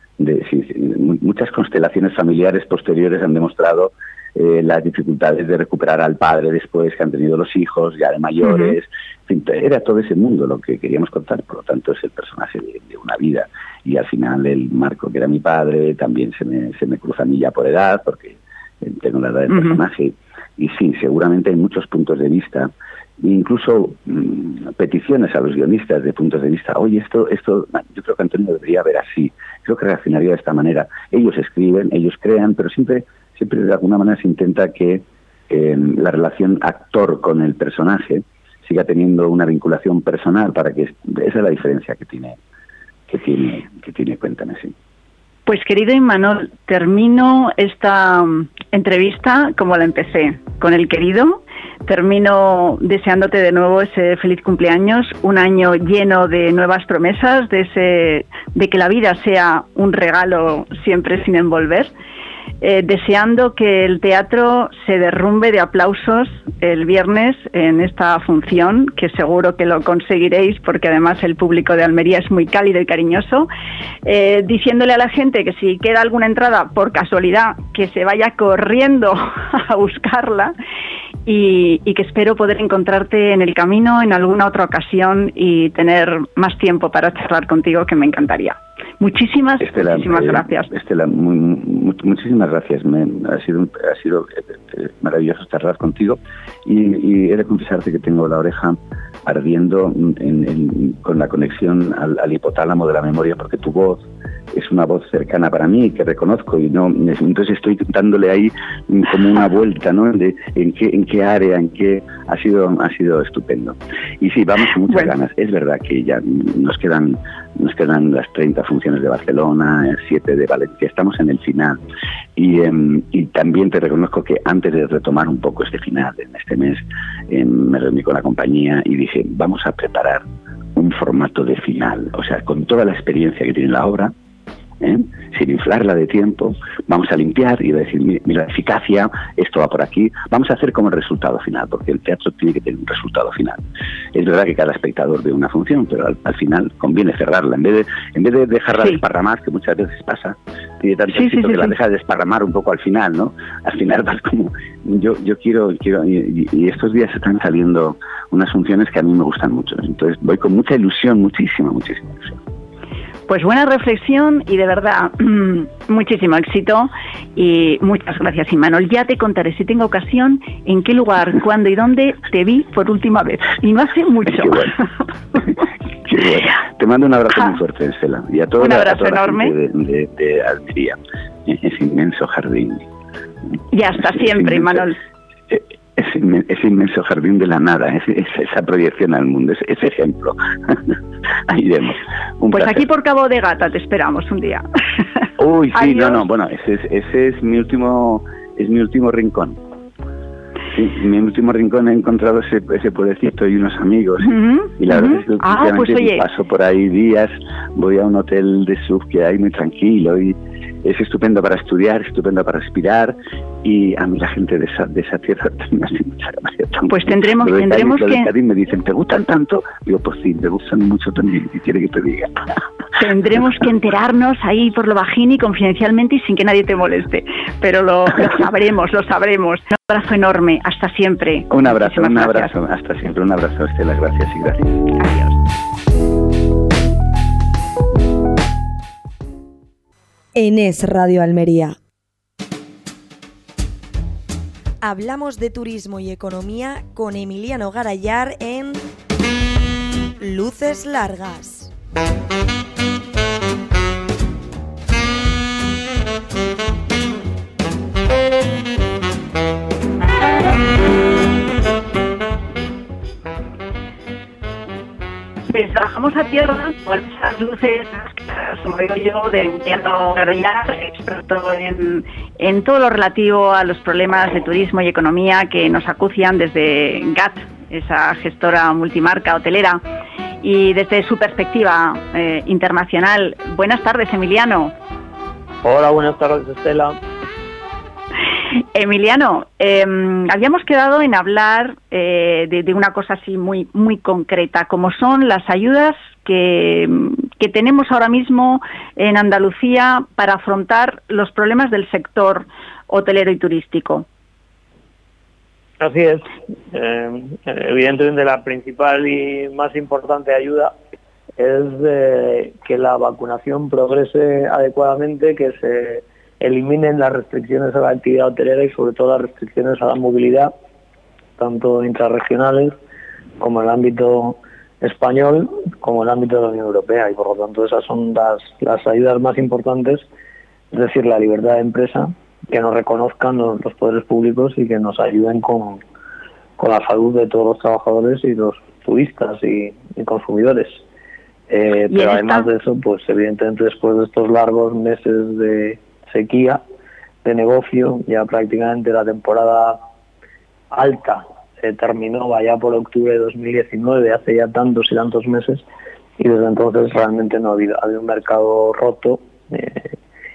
muchas constelaciones familiares posteriores han demostrado las dificultades de recuperar al padre después que han tenido los hijos, ya de mayores. En fin, era todo ese mundo lo que queríamos contar, por lo tanto es el personaje de una vida. Y al final el Marco, que era mi padre, también se me cruza a mí ya por edad, porque tengo la edad del personaje. Y sí, seguramente hay muchos puntos de vista, incluso peticiones a los guionistas de puntos de vista. Oye, esto yo creo que Antonio debería ver así, creo que reaccionaría de esta manera. Ellos escriben, ellos crean, pero siempre de alguna manera se intenta que la relación actor con el personaje siga teniendo una vinculación personal, para que esa es la diferencia que tiene Cuéntame, sí. Pues querido Imanol, termino esta entrevista como la empecé, con el querido. Termino deseándote de nuevo ese feliz cumpleaños, un año lleno de nuevas promesas, de que la vida sea un regalo siempre sin envolver. deseando que el teatro se derrumbe de aplausos el viernes en esta función, que seguro que lo conseguiréis porque además el público de Almería es muy cálido y cariñoso, diciéndole a la gente que si queda alguna entrada por casualidad que se vaya corriendo a buscarla y que espero poder encontrarte en el camino en alguna otra ocasión y tener más tiempo para charlar contigo, que me encantaría. Muchísimas gracias. Estela, muchísimas gracias. Ha sido maravilloso charlar contigo y he de confesarte que tengo la oreja ardiendo con la conexión al hipotálamo de la memoria, porque tu voz es una voz cercana para mí, que reconozco, y no, entonces estoy dándole ahí como una vuelta, ¿no? De en qué área, ha sido estupendo. Y sí, vamos con muchas ganas. Es verdad que ya nos quedan las 30 funciones de Barcelona, 7 de Valencia, estamos en el final. Y también te reconozco que antes de retomar un poco este final, en este mes, me reuní con la compañía y dije, vamos a preparar un formato de final, o sea, con toda la experiencia que tiene la obra, sin inflarla de tiempo, vamos a limpiar y decir, mira, la eficacia, esto va por aquí, vamos a hacer como el resultado final, porque el teatro tiene que tener un resultado final. Es verdad que cada espectador ve una función, pero al final conviene cerrarla, en vez de dejarla desparramar, que muchas veces pasa, tiene tanto éxito que la deja desparramar un poco al final, ¿no? Al final vas como, yo quiero y estos días están saliendo unas funciones que a mí me gustan mucho, entonces voy con mucha ilusión, muchísima ilusión. Pues buena reflexión y de verdad muchísimo éxito y muchas gracias, Imanol. Ya te contaré, si tengo ocasión, en qué lugar, cuándo y dónde te vi por última vez. Y no hace mucho. Qué bueno. Qué bueno. Te mando un abrazo muy fuerte, Estela. Y a toda la gente de Almería, ese inmenso jardín. Y hasta siempre, Imanol. Ese inmenso jardín de la nada, esa proyección al mundo, ese ejemplo. Ahí iremos. Pues aquí por Cabo de Gata te esperamos un día. Uy, sí, no, bueno, ese es mi último rincón. Sí, en mi último rincón he encontrado ese pueblecito y unos amigos. Y la verdad es que pues, paso por ahí días, voy a un hotel de surf que hay muy tranquilo y es estupendo para estudiar, estupendo para respirar, y a mí la gente de esa tierra me hace mucha gracia. Pues tendremos que... Cádiz me dicen, ¿te gustan tanto? Digo, pues sí, me gustan mucho también, y quiere que te diga. Tendremos que enterarnos ahí por lo bajín y confidencialmente y sin que nadie te moleste, pero lo sabremos. Un abrazo enorme, hasta siempre. Un abrazo, hasta siempre, un abrazo, Estela, gracias y gracias. Adiós. En Es Radio Almería. Hablamos de turismo y economía con Emiliano Garayar en Luces Largas. Pues bajamos a tierra por esas luces, como digo yo, de Emiliano Garayar, experto en todo lo relativo a los problemas de turismo y economía que nos acucian desde GAT, esa gestora multimarca hotelera, y desde su perspectiva internacional. Buenas tardes, Emiliano. Hola, buenas tardes, Estela. Emiliano, habíamos quedado en hablar de una cosa así muy concreta, como son las ayudas que tenemos ahora mismo en Andalucía para afrontar los problemas del sector hotelero y turístico. Así es. Evidentemente la principal y más importante ayuda es que la vacunación progrese adecuadamente, que se eliminen las restricciones a la actividad hotelera y sobre todo las restricciones a la movilidad, tanto intrarregionales como en el ámbito español como en el ámbito de la Unión Europea, y por lo tanto esas son las ayudas más importantes, es decir, la libertad de empresa, que nos reconozcan los poderes públicos y que nos ayuden con la salud de todos los trabajadores y los turistas y consumidores. Pero además de eso, pues evidentemente después de estos largos meses de sequía de negocio, ya prácticamente la temporada alta se terminó allá por octubre de 2019, hace ya tantos y tantos meses, y desde entonces realmente no ha habido un mercado roto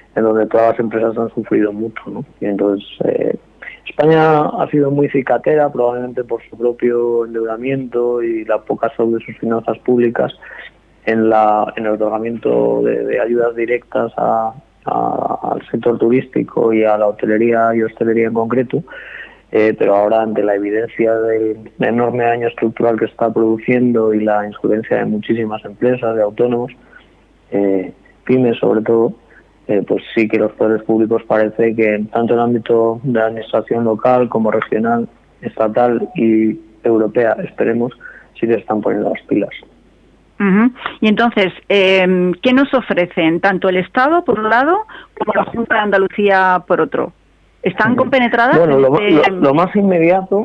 en donde todas las empresas han sufrido mucho, ¿no? Y entonces España ha sido muy cicatera, probablemente por su propio endeudamiento y la poca salud de sus finanzas públicas en el otorgamiento de ayudas directas al sector turístico y a la hotelería y hostelería en concreto, pero ahora ante la evidencia del enorme daño estructural que está produciendo y la insolvencia de muchísimas empresas, de autónomos, pymes sobre todo, pues sí que los poderes públicos parece que tanto en el ámbito de la administración local como regional, estatal y europea, esperemos, sí que están poniendo las pilas. Uh-huh. Y entonces, ¿qué nos ofrecen tanto el Estado por un lado como la Junta de Andalucía por otro? ¿Están compenetradas? Bueno, lo más inmediato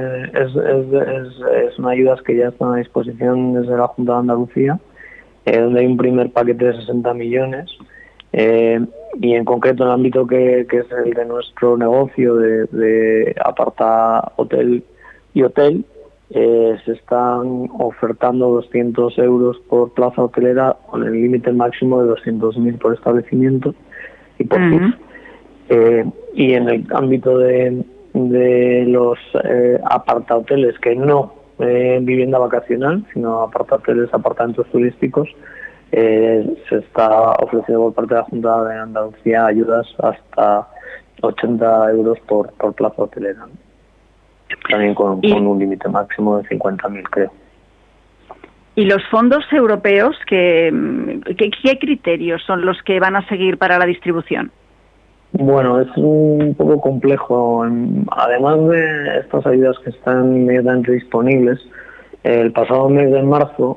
es unas ayudas que ya están a disposición desde la Junta de Andalucía, donde hay un primer paquete de 60 millones. Y en concreto en el ámbito que es el de nuestro negocio de aparta hotel y hotel, se están ofertando 200 euros por plaza hotelera con el límite máximo de 200.000 por establecimiento y por PIB. Y en el ámbito de los apartahoteles, que no vivienda vacacional, sino apartahoteles, apartamentos turísticos, se está ofreciendo por parte de la Junta de Andalucía ayudas hasta 80 euros por plaza hotelera. También con un límite máximo de 50.000, creo. ¿Y los fondos europeos, qué criterios son los que van a seguir para la distribución? Bueno, es un poco complejo. Además de estas ayudas que están inmediatamente disponibles, el pasado mes de marzo,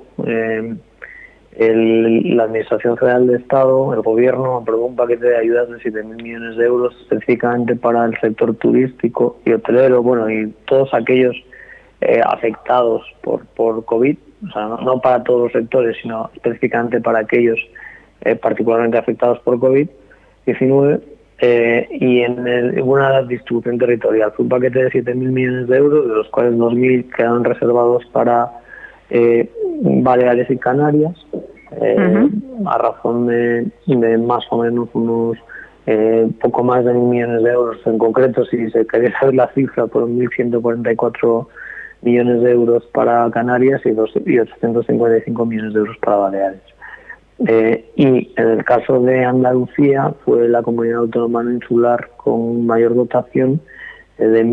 la Administración General de Estado, el Gobierno, aprobó un paquete de ayudas de 7.000 millones de euros específicamente para el sector turístico y hotelero, bueno, y todos aquellos afectados por COVID, o sea, no para todos los sectores, sino específicamente para aquellos particularmente afectados por COVID-19, y en una distribución territorial. Fue un paquete de 7.000 millones de euros, de los cuales 2.000 quedan reservados para Baleares y Canarias, a razón de más o menos unos poco más de 1.000 millones de euros. En concreto, si se quería saber la cifra, fueron 1.144 millones de euros para Canarias y 855 millones de euros para Baleares. Y en el caso de Andalucía fue la comunidad autónoma insular con mayor dotación de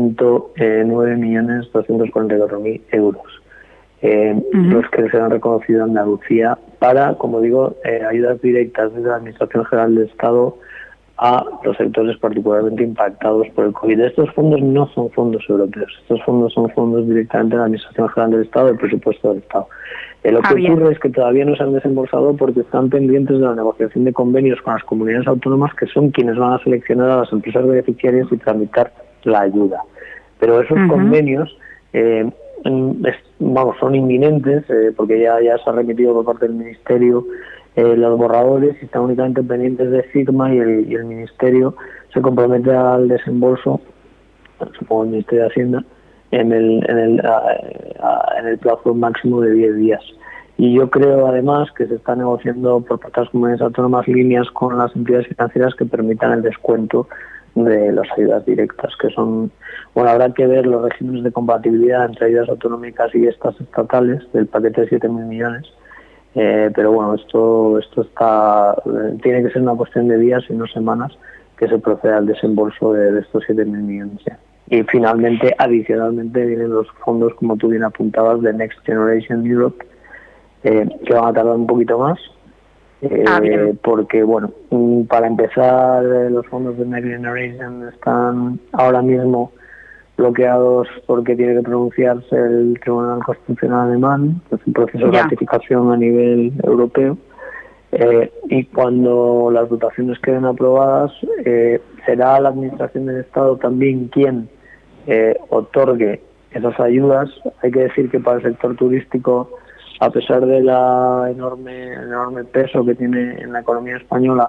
1.109.244.000 euros. Los que se han reconocido a Andalucía para, como digo, ayudas directas desde la Administración General del Estado a los sectores particularmente impactados por el COVID. Estos fondos no son fondos europeos, estos fondos son fondos directamente de la Administración General del Estado, del presupuesto del Estado. Lo que ocurre es que todavía no se han desembolsado porque están pendientes de la negociación de convenios con las comunidades autónomas, que son quienes van a seleccionar a las empresas beneficiarias y tramitar la ayuda. Pero esos convenios son inminentes, porque ya se ha remitido por parte del Ministerio los borradores y están únicamente pendientes de firma, y el Ministerio se compromete al desembolso, supongo el Ministerio de Hacienda, en el plazo máximo de 10 días. Y yo creo además que se está negociando por parte de las comunidades autónomas líneas con las entidades financieras que permitan el descuento de las ayudas directas, que son, bueno, habrá que ver los regímenes de compatibilidad entre ayudas autonómicas y estas estatales del paquete de 7.000 millones, pero bueno, esto tiene que ser una cuestión de días y no semanas que se proceda al desembolso de estos 7.000 millones ya. Y finalmente, adicionalmente, vienen los fondos, como tú bien apuntabas, de Next Generation Europe, que van a tardar un poquito más, porque, bueno, para empezar, los fondos de Next Generation están ahora mismo bloqueados porque tiene que pronunciarse el Tribunal Constitucional alemán, que es un proceso de ratificación a nivel europeo, y cuando las dotaciones queden aprobadas, será la Administración del Estado también quien otorgue esas ayudas. Hay que decir que para el sector turístico, a pesar de la enorme peso que tiene en la economía española,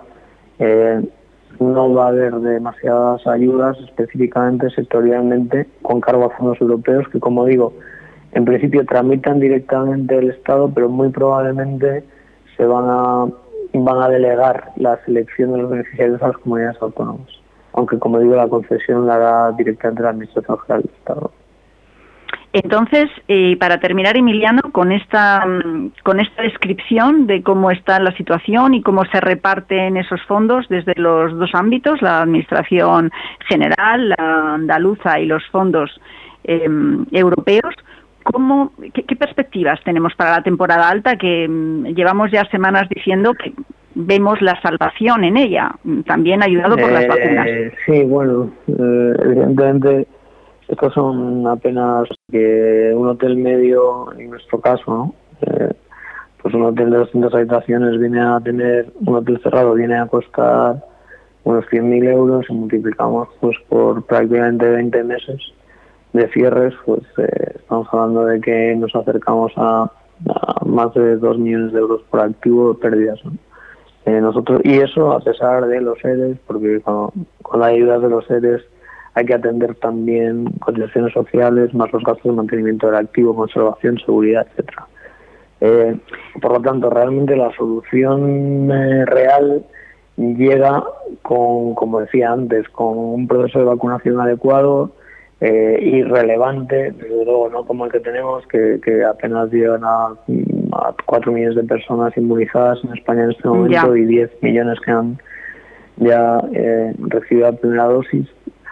no va a haber demasiadas ayudas específicamente, sectorialmente, con cargo a fondos europeos, que, como digo, en principio tramitan directamente el Estado, pero muy probablemente se van a van a delegar la selección de los beneficiarios a las comunidades autónomas, aunque, como digo, la concesión la hará directamente la Administración General del Estado. Entonces, para terminar, Emiliano, con esta descripción de cómo está la situación y cómo se reparten esos fondos desde los dos ámbitos, la Administración General, la andaluza y los fondos europeos, ¿qué perspectivas tenemos para la temporada alta, que llevamos ya semanas diciendo que vemos la salvación en ella, también ayudado por las vacunas? Sí, bueno, evidentemente estos son apenas que un hotel medio, en nuestro caso, ¿no? Pues un hotel de 200 habitaciones un hotel cerrado viene a costar unos 100.000 euros, y multiplicamos pues por prácticamente 20 meses de cierres, pues estamos hablando de que nos acercamos a más de 2 millones de euros por activo de pérdidas, ¿no? Nosotros, y eso a pesar de los ERES, porque con la ayuda de los ERES hay que atender también cotizaciones sociales, más los gastos de mantenimiento del activo, conservación, seguridad, etcétera. Por lo tanto, realmente la solución real llega con, como decía antes, con un proceso de vacunación adecuado y relevante, desde luego no como el que tenemos, que apenas llegan a 4 millones de personas inmunizadas en España en este momento, y 10 millones que han ya recibido la primera dosis.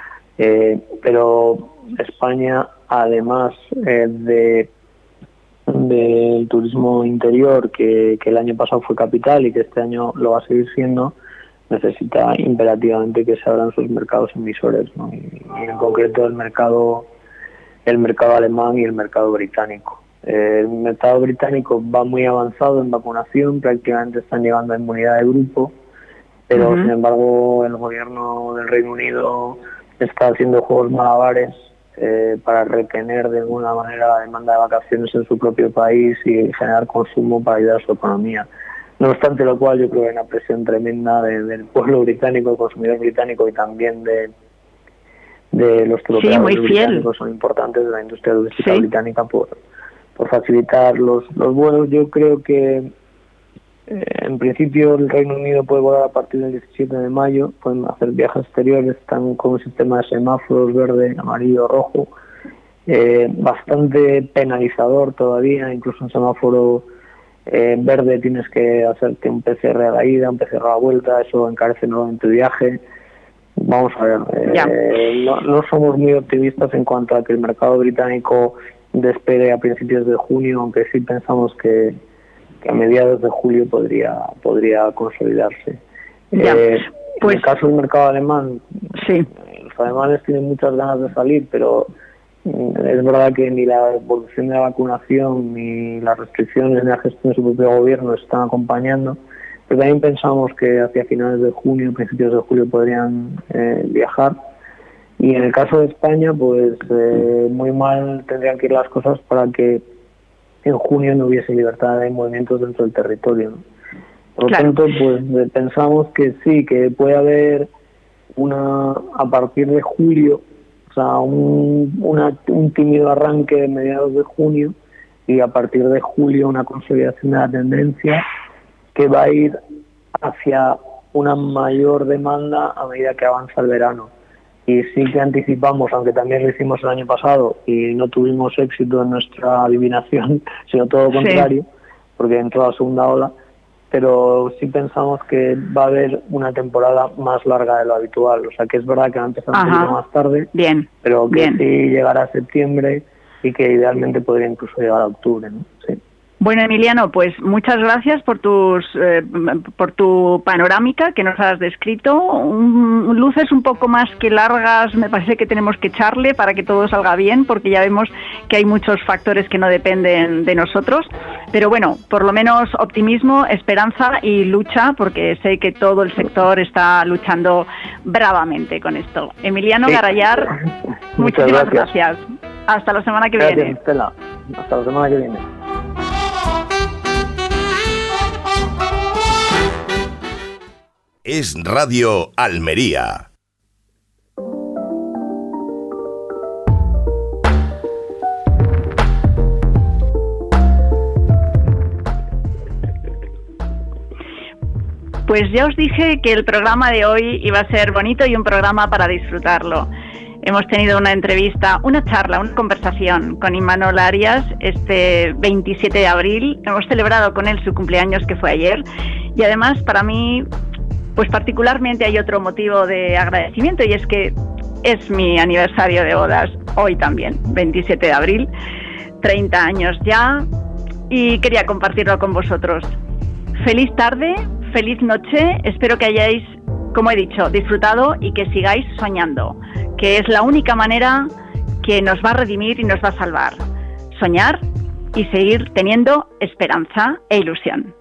Pero España, además del turismo interior, que el año pasado fue capital y que este año lo va a seguir siendo, necesita imperativamente que se abran sus mercados emisores, ¿no? Y en concreto el mercado alemán y el mercado británico. El mercado británico va muy avanzado en vacunación, prácticamente están llegando a inmunidad de grupo, pero sin embargo el gobierno del Reino Unido está haciendo juegos malabares para retener de alguna manera la demanda de vacaciones en su propio país y generar consumo para ayudar a su economía. No obstante lo cual, yo creo que hay una presión tremenda del pueblo británico, del consumidor británico, y también de los turoperadores británicos, son importantes, de la industria turística británica, por facilitar los vuelos. Yo creo que en principio el Reino Unido puede volar a partir del 17 de mayo, pueden hacer viajes exteriores, están con un sistema de semáforos verde, amarillo, rojo, bastante penalizador todavía, incluso un semáforo verde tienes que hacerte un PCR a la ida, un PCR a la vuelta, eso encarece nuevamente el viaje. Vamos a ver, no somos muy optimistas en cuanto a que el mercado británico despegue a principios de junio, aunque sí pensamos que a mediados de julio podría consolidarse. En el caso del mercado alemán, los alemanes tienen muchas ganas de salir, pero es verdad que ni la evolución de la vacunación, ni las restricciones, ni la gestión de su propio gobierno están acompañando, pero también pensamos que hacia finales de junio, principios de julio podrían viajar. Y en el caso de España, pues muy mal tendrían que ir las cosas para que en junio no hubiese libertad de movimientos dentro del territorio, ¿no? Por lo tanto, pues pensamos que sí, que puede haber a partir de julio, o sea, un tímido arranque de mediados de junio, y a partir de julio una consolidación de la tendencia que va a ir hacia una mayor demanda a medida que avanza el verano. Y sí que anticipamos, aunque también lo hicimos el año pasado y no tuvimos éxito en nuestra adivinación, sino todo lo contrario, porque entró la segunda ola, pero sí pensamos que va a haber una temporada más larga de lo habitual. O sea, que es verdad que va a empezar un poquito más tarde, pero que sí llegará a septiembre y que idealmente podría incluso llegar a octubre, ¿no? Sí. Bueno, Emiliano, pues muchas gracias por tu panorámica que nos has descrito. Luces un poco más que largas me parece que tenemos que echarle para que todo salga bien, porque ya vemos que hay muchos factores que no dependen de nosotros. Pero bueno, por lo menos optimismo, esperanza y lucha, porque sé que todo el sector está luchando bravamente con esto. Emiliano Garayar, muchísimas gracias. Hasta la semana que viene. Gracias, Estela. Hasta la semana que viene. Es Radio Almería. Pues ya os dije que el programa de hoy iba a ser bonito y un programa para disfrutarlo. Hemos tenido una entrevista, una charla, una conversación con Imanol Arias este 27 de abril. Hemos celebrado con él su cumpleaños, que fue ayer. Y además, para mí, pues particularmente hay otro motivo de agradecimiento, y es que es mi aniversario de bodas hoy también, 27 de abril, 30 años ya, y quería compartirlo con vosotros. Feliz tarde, feliz noche, espero que hayáis, como he dicho, disfrutado y que sigáis soñando, que es la única manera que nos va a redimir y nos va a salvar. Soñar y seguir teniendo esperanza e ilusión.